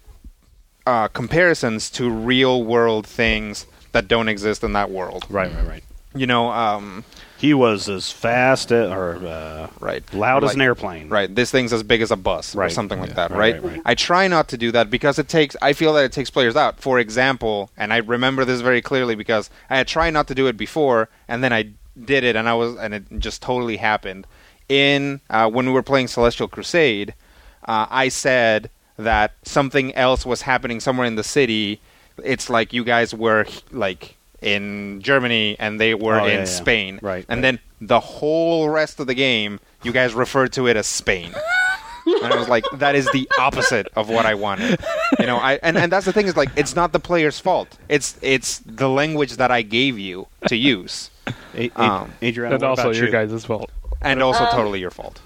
S3: uh, comparisons to real world things that don't exist in that world.
S1: Right, right, right.
S3: You know, um,
S1: he was as fast as, or uh,
S3: right,
S1: loud
S3: like,
S1: as an airplane.
S3: Right, this thing's as big as a bus,
S1: right.
S3: or something like
S1: yeah.
S3: that.
S1: Right,
S3: right?
S1: right, right.
S3: I try not to do that because it takes. I feel that it takes players out. For example, and I remember this very clearly because I had tried not to do it before, and then I did it, and I was, and it just totally happened. In uh, when we were playing Celestial Crusade, uh, I said that something else was happening somewhere in the city. It's like you guys were like in Germany and they were
S1: oh,
S3: in
S1: yeah, yeah.
S3: Spain.
S1: Right.
S3: And
S1: right.
S3: then the whole rest of the game, you guys referred to it as Spain. And I was like, that is the opposite of what I wanted. You know, I and, and that's the thing is like it's not the player's fault. It's it's the language that I gave you to use.
S1: A- A-
S3: um,
S1: Adriana,
S4: And
S1: what
S4: also
S1: about
S4: your
S1: you?
S4: guys' fault.
S3: And also
S6: Um,
S3: totally your fault.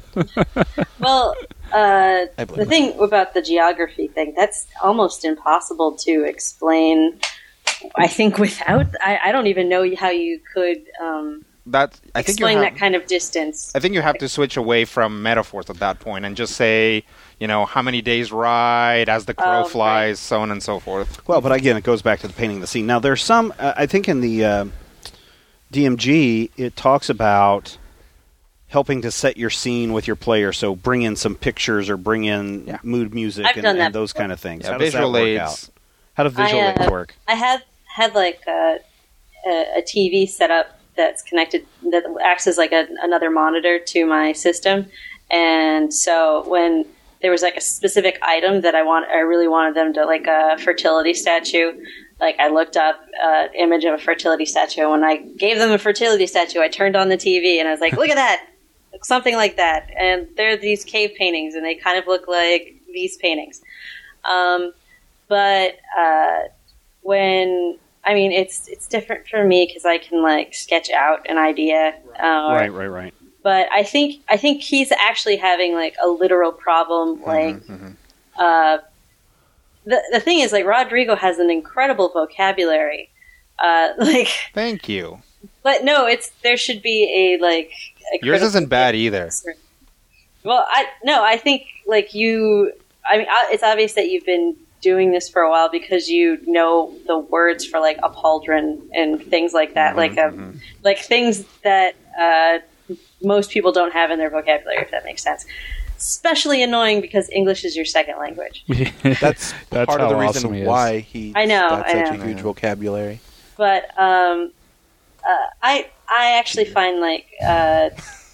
S6: Well, uh,
S5: I blame
S6: the thing about the geography thing, that's almost impossible to explain, I think, without... I, I don't even know how you could um,
S3: That I think you
S6: explain
S3: have,
S6: that kind of distance.
S3: I think you have to switch away from metaphors at that point and just say, you know, how many days ride as the crow
S6: Oh,
S3: flies,
S6: right.
S3: so on and so forth.
S1: Well, but again, it goes back to the painting the scene. Now, there's some... Uh, I think in the uh, D M G, it talks about helping to set your scene with your player, so bring in some pictures or bring in
S3: Yeah.
S1: mood music
S6: I've
S1: and,
S6: done that
S1: and those
S6: before.
S1: kind of things.
S3: Yeah,
S1: How does that
S3: visual
S1: work
S3: aids.
S1: out? How do visual
S6: I, uh,
S1: aids work?
S6: I had had like a, a, a T V set up that's connected that acts as like a, another monitor to my system, and so when there was like a specific item that I want, I really wanted them to like a fertility statue. Like I looked up an uh, image of a fertility statue, and when I gave them a fertility statue, I turned on the T V and I was like, "Look at that." Something like that. And there are these cave paintings, and they kind of look like these paintings. Um, but uh, when, I mean, it's it's different for me because I can, like, sketch out an idea. Uh,
S1: Right, right, right.
S6: But I think I think he's actually having, like, a literal problem. Like,
S3: Mm-hmm.
S6: uh, the, the thing is, like, Rodrigo has an incredible vocabulary. Uh, like,
S3: Thank you.
S6: but no, it's there should be a, like, a
S3: Yours
S6: critical
S3: isn't bad either.
S6: Well, I no, I think like you. I mean, I- it's obvious that you've been doing this for a while because you know the words for like a pauldron and things like that, like um, like things that uh, most people don't have in their vocabulary. If that makes sense. Especially annoying because English is your second language.
S5: That's,
S4: That's
S5: part of the
S4: how
S5: reason
S4: awesome he is.
S5: why he
S6: I know,
S5: got
S6: I
S5: such
S6: know.
S5: a huge vocabulary.
S6: But um, uh, I I actually find like uh,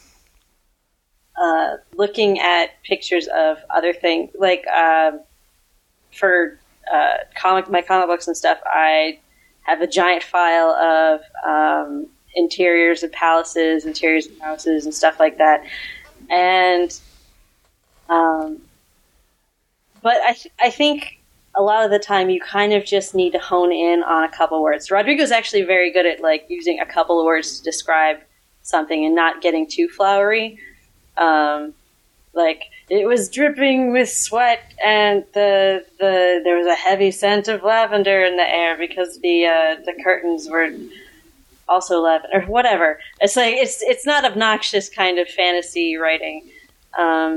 S6: uh, looking at pictures of other things, like um for uh, comic my comic books and stuff. I have a giant file of um, interiors of palaces, interiors of houses, and stuff like that. And um, but I th- I think a lot of the time you kind of just need to hone in on a couple words. Rodrigo's actually very good at like using a couple of words to describe something and not getting too flowery. Um, like it was dripping with sweat, and the the there was a heavy scent of lavender in the air because the uh, the curtains were also lavender, or whatever. It's like it's it's not obnoxious kind of fantasy writing. Um,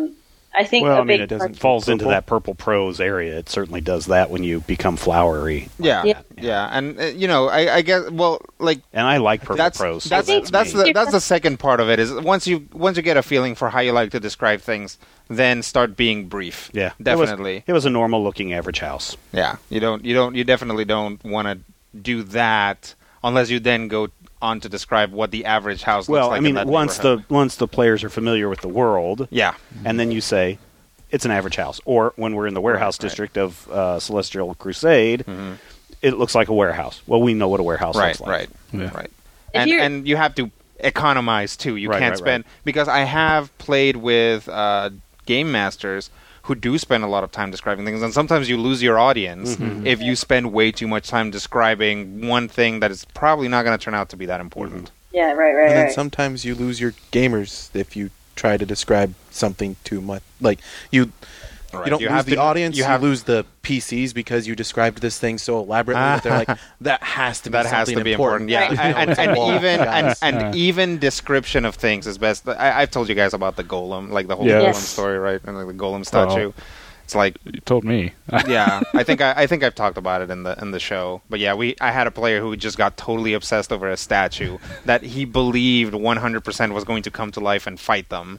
S6: I think
S1: Well,
S6: a
S1: I mean,
S6: big
S5: it doesn't
S6: part-
S1: falls into
S5: Purple.
S1: that purple prose area. It certainly does that when you become flowery.
S3: Yeah,
S6: Yeah.
S3: yeah, and uh, you know, I, I guess, well, like
S1: And I like purple
S3: that's
S1: prose. so
S3: that's
S6: think
S3: that's,
S1: me.
S3: the that's the second part of it. Is once you once you get a feeling for how you like to describe things, then start being brief.
S1: yeah,
S3: definitely.
S1: It was, it was a normal looking average house.
S3: Yeah, you don't you don't you definitely don't want to do that unless you then go on to describe what the average house
S1: Well,
S3: looks like.
S1: I mean,
S3: in that
S1: once the
S3: neighborhood.
S1: once the players are familiar with the world,
S3: yeah,
S1: and then you say it's an average house. Or when we're in the warehouse
S3: Right, right.
S1: district of uh, Celestial Crusade,
S3: Mhm.
S1: it looks like a warehouse. Well, we know what a warehouse
S3: right,
S1: looks like.
S3: right,
S4: Yeah.
S3: right.
S6: If
S3: And
S6: you're-
S3: and you have to economize too. You
S1: Right,
S3: can't
S1: right,
S3: spend because I have played with uh, game masters who do spend a lot of time describing things, and sometimes you lose your audience
S1: Mm-hmm.
S3: if you spend way too much time describing one thing that is probably not going to turn out to be that important.
S6: Yeah, right, right,
S5: And then
S6: right.
S5: sometimes you lose your gamers if you try to describe something too much. Like you,
S3: Right.
S5: you don't
S3: You
S5: lose
S3: have
S5: the
S3: to-
S5: audience.
S3: you
S5: You,
S3: have-
S5: lose the P Cs because you described this thing so elaborately that they're like, that has to be
S3: That has
S5: something
S3: to be important,
S5: important.
S3: yeah.
S6: Right.
S3: And, and, and
S5: Wall,
S3: even and,
S5: guys.
S3: and
S4: Yeah.
S3: even description of things is best. I, I've told you guys about the golem, like the whole
S4: Yes.
S3: golem story, right? And like the golem statue. It's like
S4: You told me.
S3: yeah, I think I, I think I've talked about it in the in the show. But yeah, we I had a player who just got totally obsessed over a statue that he believed one hundred percent was going to come to life and fight them,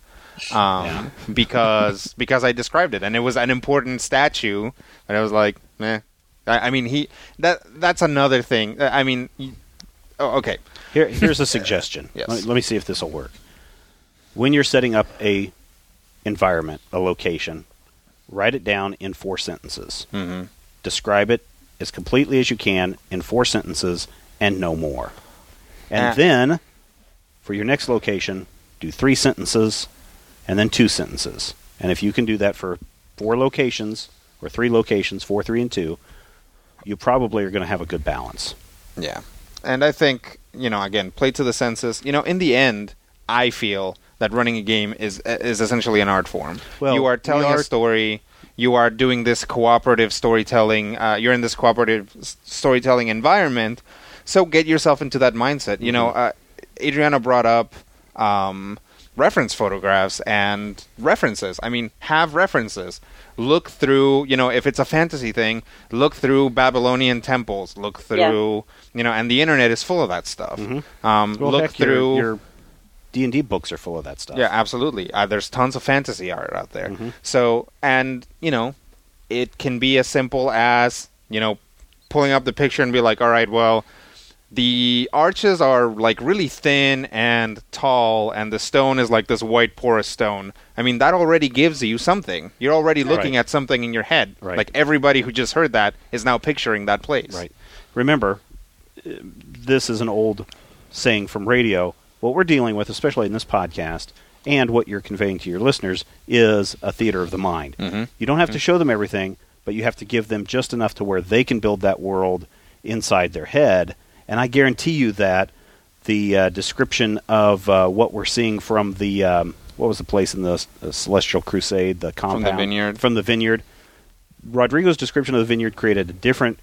S3: um, because because I described it and it was an important statue. And I was like, meh. I, I mean, he that that's another thing. I mean, y- oh, okay,
S1: Here, here's a suggestion.
S3: Yes.
S1: Let, me, let me see if this will work. When you're setting up a environment, a location, write it down in four sentences.
S3: Mhm.
S1: Describe it as completely as you can in four sentences and no more. And
S3: Ah.
S1: then, for your next location, do three sentences and then two sentences. And if you can do that for four locations, or three locations, four, three, and two, you probably are going to have a good balance.
S3: yeah. And I think you know, again, play to the senses. You know, in the end, I feel that running a game is is essentially an art form.
S1: Well,
S3: you are telling
S1: we are-
S3: a story. You are doing this cooperative storytelling. Uh, you're in this cooperative s- storytelling environment. So get yourself into that mindset. You know, uh, Adriana brought up um, reference photographs and references. I mean, have references. Look through, you know, if it's a fantasy thing, look through Babylonian temples. Look through, you know, and the internet is full of that stuff.
S1: Mhm.
S3: Um,
S1: Well,
S3: look
S1: heck, your-
S3: through.
S1: your D and D books are full of that stuff.
S3: Yeah, absolutely. Uh, there's tons of fantasy art out there.
S1: Mhm.
S3: So, and, you know, it can be as simple as, you know, pulling up the picture and be like, all right, well, the arches are like really thin and tall, and the stone is like this white porous stone. I mean, that already gives you something. You're already looking
S1: Right.
S3: at something in your head.
S1: Right.
S3: Like everybody who just heard that is now picturing that place.
S1: Right. Remember, uh, this is an old saying from radio. What we're dealing with, especially in this podcast, and what you're conveying to your listeners, is a theater of the mind.
S3: Mhm.
S1: You don't have to show them everything, but you have to give them just enough to where they can build that world inside their head. And I guarantee you that the uh, description of uh, what we're seeing from the um, what was the place in the uh, Celestial Crusade, the compound
S3: vineyard.
S1: from the vineyard. Rodrigo's description of the vineyard created a different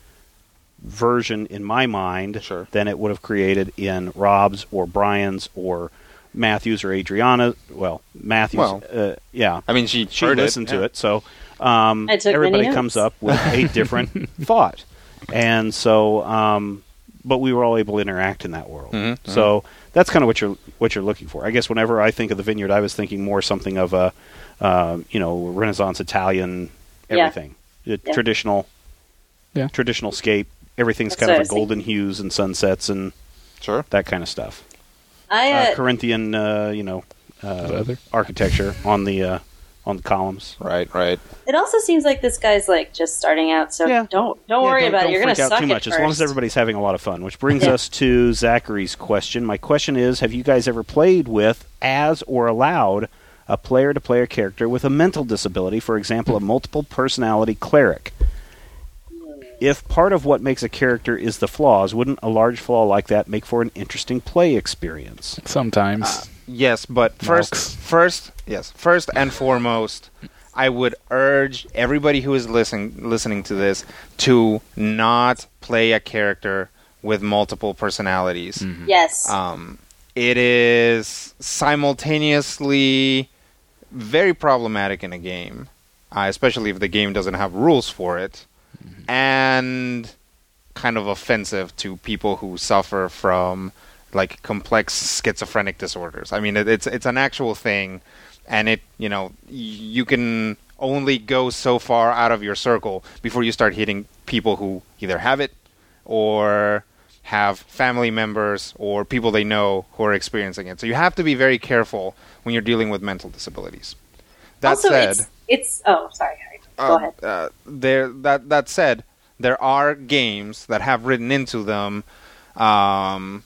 S1: version in my mind
S3: Sure.
S1: than it would have created in Rob's or Brian's or Matthew's or Adriana. Well, Matthew's,
S3: Well,
S1: uh, yeah,
S3: I mean, she,
S1: she
S3: heard
S1: listened
S3: it.
S1: to
S3: yeah.
S1: it, so um,
S6: I took
S1: everybody
S6: many
S1: comes
S6: notes.
S1: up with a different thought, and so, um, but we were all able to interact in that world.
S3: Mhm,
S1: So that's kind of what you're what you're looking for. I guess whenever I think of the vineyard, I was thinking more something of a, uh, you know, Renaissance Italian
S6: Yeah.
S1: everything, The
S6: Yeah.
S1: traditional,
S4: Yeah.
S1: traditional scape. Everything's
S6: That's
S1: kind
S6: what I
S1: of a
S6: was thinking.
S1: golden hues and sunsets and
S3: Sure.
S1: that kind of stuff.
S6: I
S1: Uh,
S6: uh,
S1: Corinthian, uh, you know, uh,
S4: Leather.
S1: architecture on the uh, on the columns.
S3: Right, right.
S6: it also seems like this guy's like just starting out, so
S1: Yeah.
S6: don't don't
S1: Yeah,
S6: worry
S1: don't,
S6: about
S1: don't
S6: it. You're gonna
S1: freak out
S6: suck
S1: too much
S6: at
S1: as long as
S6: first.
S1: everybody's having a lot of fun. Which brings
S6: Yeah.
S1: us to Zachary's question. My question is: have you guys ever played with, as or allowed, a player-to-player character with a mental disability? For example, a multiple personality cleric. If part of what makes a character is the flaws, wouldn't a large flaw like that make for an interesting play experience?
S4: Sometimes.
S3: Yes, but first,
S4: Malks.
S3: first, yes, first and foremost, I would urge everybody who is listening listening to this to not play a character with multiple personalities.
S6: Yes.
S3: Um, it is simultaneously very problematic in a game, uh, especially if the game doesn't have rules for it, mm-hmm. and kind of offensive to people who suffer from like complex schizophrenic disorders. I mean, it, it's it's an actual thing, and it you know you can only go so far out of your circle before you start hitting people who either have it or have family members or people they know who are experiencing it. So you have to be very careful when you're dealing with mental disabilities. That
S6: also,
S3: said,
S6: it's, it's oh sorry, Harry. Go
S3: uh,
S6: ahead.
S3: Uh, there that that said, there are games that have written into them um,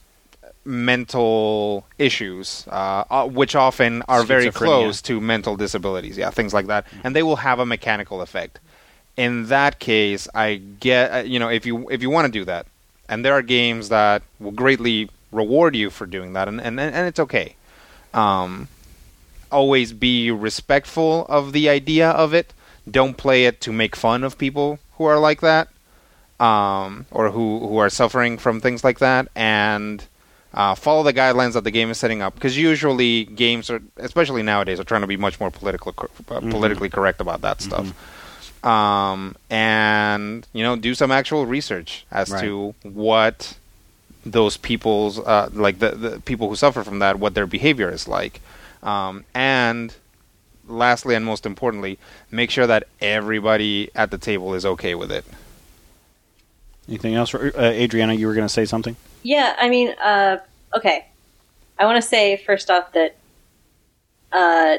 S3: mental issues, uh, uh, which often are very close to mental disabilities. Yeah, things like that, and they will have a mechanical effect. In that case, I get uh, you know if you if you want to do that, and there are games that will greatly reward you for doing that, and and, and it's okay. Um, always be respectful of the idea of it. Don't play it to make fun of people who are like that, um, or who who are suffering from things like that, and uh, follow the guidelines that the game is setting up. Because usually games are, especially nowadays, are trying to be much more politically uh, mm-hmm. politically correct about that stuff. Mm-hmm. Um, and you know, do some actual research as right. to what those people's uh, like the the people who suffer from that, what their behavior is like, um, and lastly and most importantly, make sure that everybody at the table is okay with it.
S1: Anything else? Uh, Adriana, you were going to say something?
S6: Yeah, I mean, uh, okay. I want to say first off that uh,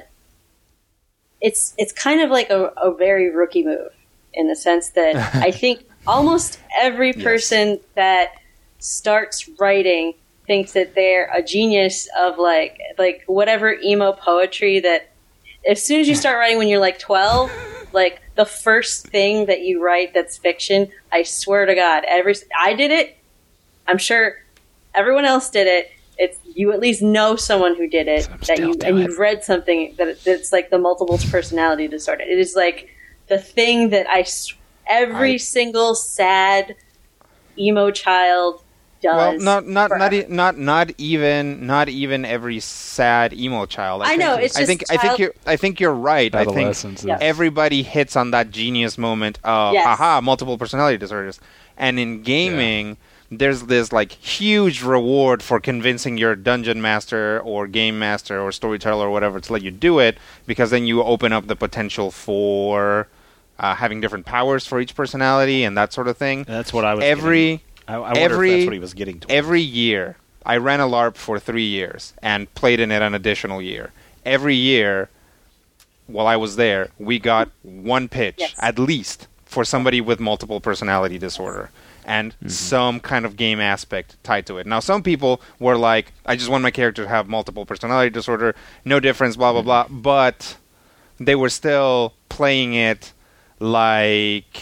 S6: it's it's kind of like a, a very rookie move in the sense that I think almost every person yes. that starts writing thinks that they're a genius of like like whatever emo poetry that as soon as you start writing when you're like twelve, like the first thing that you write that's fiction, I swear to God, every I did it. I'm sure everyone else did it. It's you at least know someone who did it that you and you've read something that that's like the multiple personality disorder. It is like the thing that I every I, single sad emo child does.
S3: Well, not not not, e- not not even not even every sad emo child. I,
S6: I
S3: think,
S6: know it's just
S3: I think
S6: child-
S3: I think you're I think you're right. I think
S4: yes.
S3: everybody hits on that genius moment of
S6: yes.
S3: haha multiple personality disorders. And in gaming, yeah. there's this like huge reward for convincing your dungeon master or game master or storyteller or whatever to let you do it, because then you open up the potential for uh, having different powers for each personality and that sort of thing.
S1: That's what I was.
S3: Every
S1: getting. I, I wonder
S3: every
S1: if that's what he was getting to.
S3: Every year, I ran a LARP for three years and played in it an additional year. Every year, while I was there, we got one pitch
S6: yes.
S3: at least for somebody with multiple personality disorder and mm-hmm. some kind of game aspect tied to it. Now, some people were like, I just want my character to have multiple personality disorder, no difference, blah, blah, blah. But they were still playing it like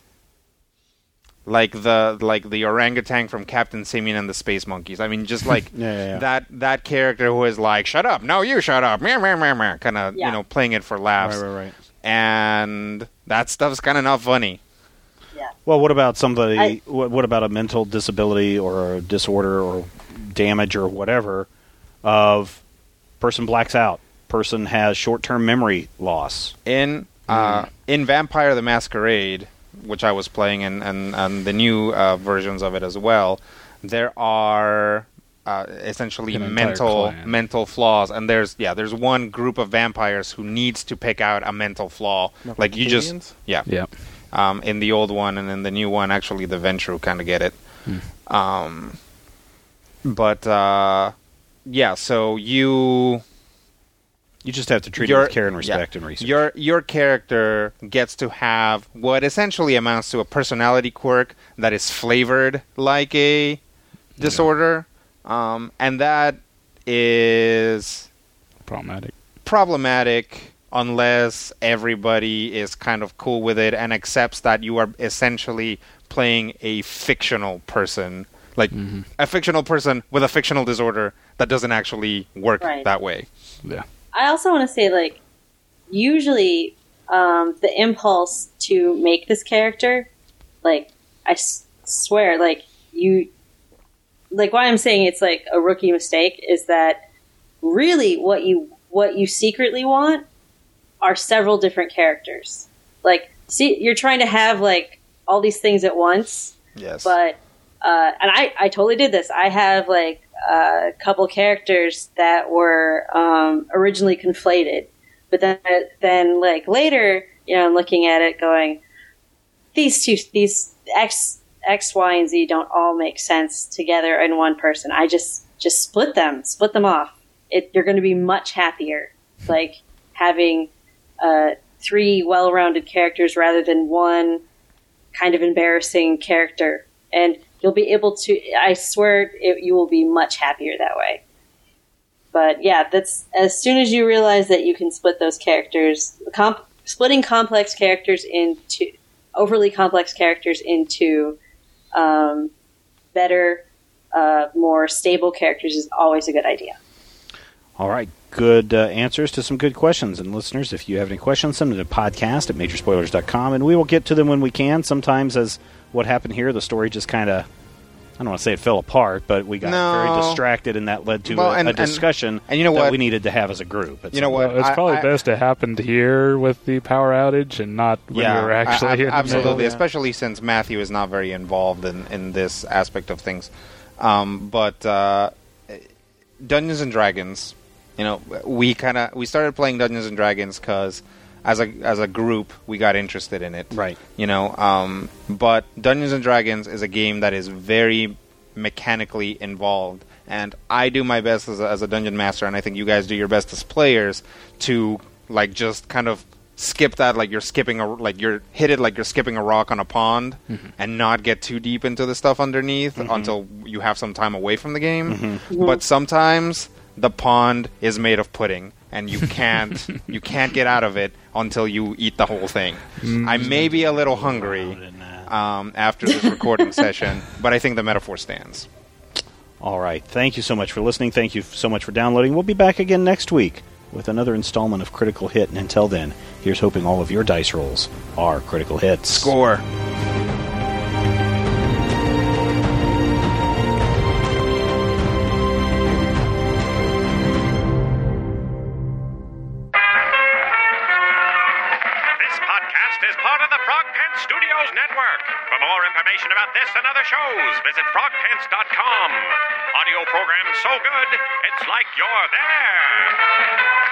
S3: like the like the orangutan from Captain Simian and the Space Monkeys. I mean, just like
S1: yeah, yeah, yeah.
S3: that that character who is like, shut up, no, you shut up, kind of,
S6: yeah.
S3: you know, playing it for laughs.
S1: Right, right, right.
S3: And that stuff's kind of not funny.
S6: Yeah.
S1: Well, what about somebody?
S6: I,
S1: what, what about a mental disability or a disorder or damage or whatever? Of person blacks out, person has short-term memory loss.
S3: In uh, mm. in Vampire the Masquerade, which I was playing, and and, and the new uh, versions of it as well, there are uh, essentially
S4: An
S3: mental
S4: clan.
S3: mental flaws, and there's yeah there's one group of vampires who needs to pick out a mental flaw.
S5: No,
S3: like you just yeah
S4: Yeah.
S3: um, in the old one, and in the new one, actually the Ventru kind of get it.
S4: Hmm.
S3: Um, but uh, yeah, so you.
S1: You just have to treat
S3: Your-
S1: it with care and respect
S3: yeah.
S1: and research.
S3: Your your character gets to have what essentially amounts to a personality quirk that is flavored like a disorder, um, and that is
S4: Problematic.
S3: problematic unless everybody is kind of cool with it and accepts that you are essentially playing a fictional person, like
S4: Mhm.
S3: a fictional person with a fictional disorder that doesn't actually work
S6: Right.
S3: that way.
S4: Yeah.
S6: I also want to say, like, usually um, the impulse to make this character, like, I s- swear, like, you, like, why I'm saying it's, like, a rookie mistake is that really what you, what you secretly want are several different characters. Like, see, you're trying to have like all these things at once.
S3: Yes.
S6: But uh, and I, I totally did this. I have like a couple characters that were um, originally conflated, but then then like later, you know, I'm looking at it going, these two, these X X, Y, and Z don't all make sense together in one person. I just just split them, split them off. It, you're going to be much happier, like having uh, three well-rounded characters rather than one kind of embarrassing character. And you'll be able to, I swear, it, you will be much happier that way. But yeah, that's as soon as you realize that you can split those characters, comp, splitting complex characters into overly complex characters into um, better, uh, more stable characters is always a good idea.
S1: All right, good uh, answers to some good questions. And listeners, if you have any questions, send them to podcast at major spoilers dot com, and we will get to them when we can. Sometimes, as what happened here, the story just kind of, I don't want to say it fell apart, but we got
S3: No.
S1: very distracted, and that led to
S3: Well,
S1: a,
S3: and-
S1: a discussion
S3: and- and you know
S1: that
S3: what?
S1: we needed to have as a group. at
S3: You know
S1: some
S3: what?
S1: point.
S4: Well, it's
S3: I-
S4: probably
S3: I-
S4: best it happened here with the power outage and not when
S3: yeah,
S4: we were actually
S3: I- I-
S4: in the
S3: absolutely,
S4: middle.
S3: especially since Matthew is not very involved in, in this aspect of things. Um, but uh, Dungeons and Dragons, you know, we kind of we started playing Dungeons and Dragons because as a as a group we got interested in it,
S1: Right.
S3: You know, um, but Dungeons and Dragons is a game that is very mechanically involved, and I do my best as a, as a dungeon master, and I think you guys do your best as players to like just kind of skip that, like you're skipping a like you're hit it like you're skipping a rock on a pond,
S1: Mm-hmm.
S3: and not get too deep into the stuff underneath until you have some time away from the game. But sometimes the pond is made of pudding, and you can't you can't get out of it until you eat the whole thing. I may be a little hungry um, after this recording session, but I think the metaphor stands.
S1: All right. Thank you so much for listening. Thank you so much for downloading. We'll be back again next week with another installment of Critical Hit. And until then, here's hoping all of your dice rolls are critical hits.
S3: Score.
S7: This podcast is part of the Frog Pants Studios Network. For more information about this and other shows, visit frog pants dot com. Audio program so good, it's like you're there.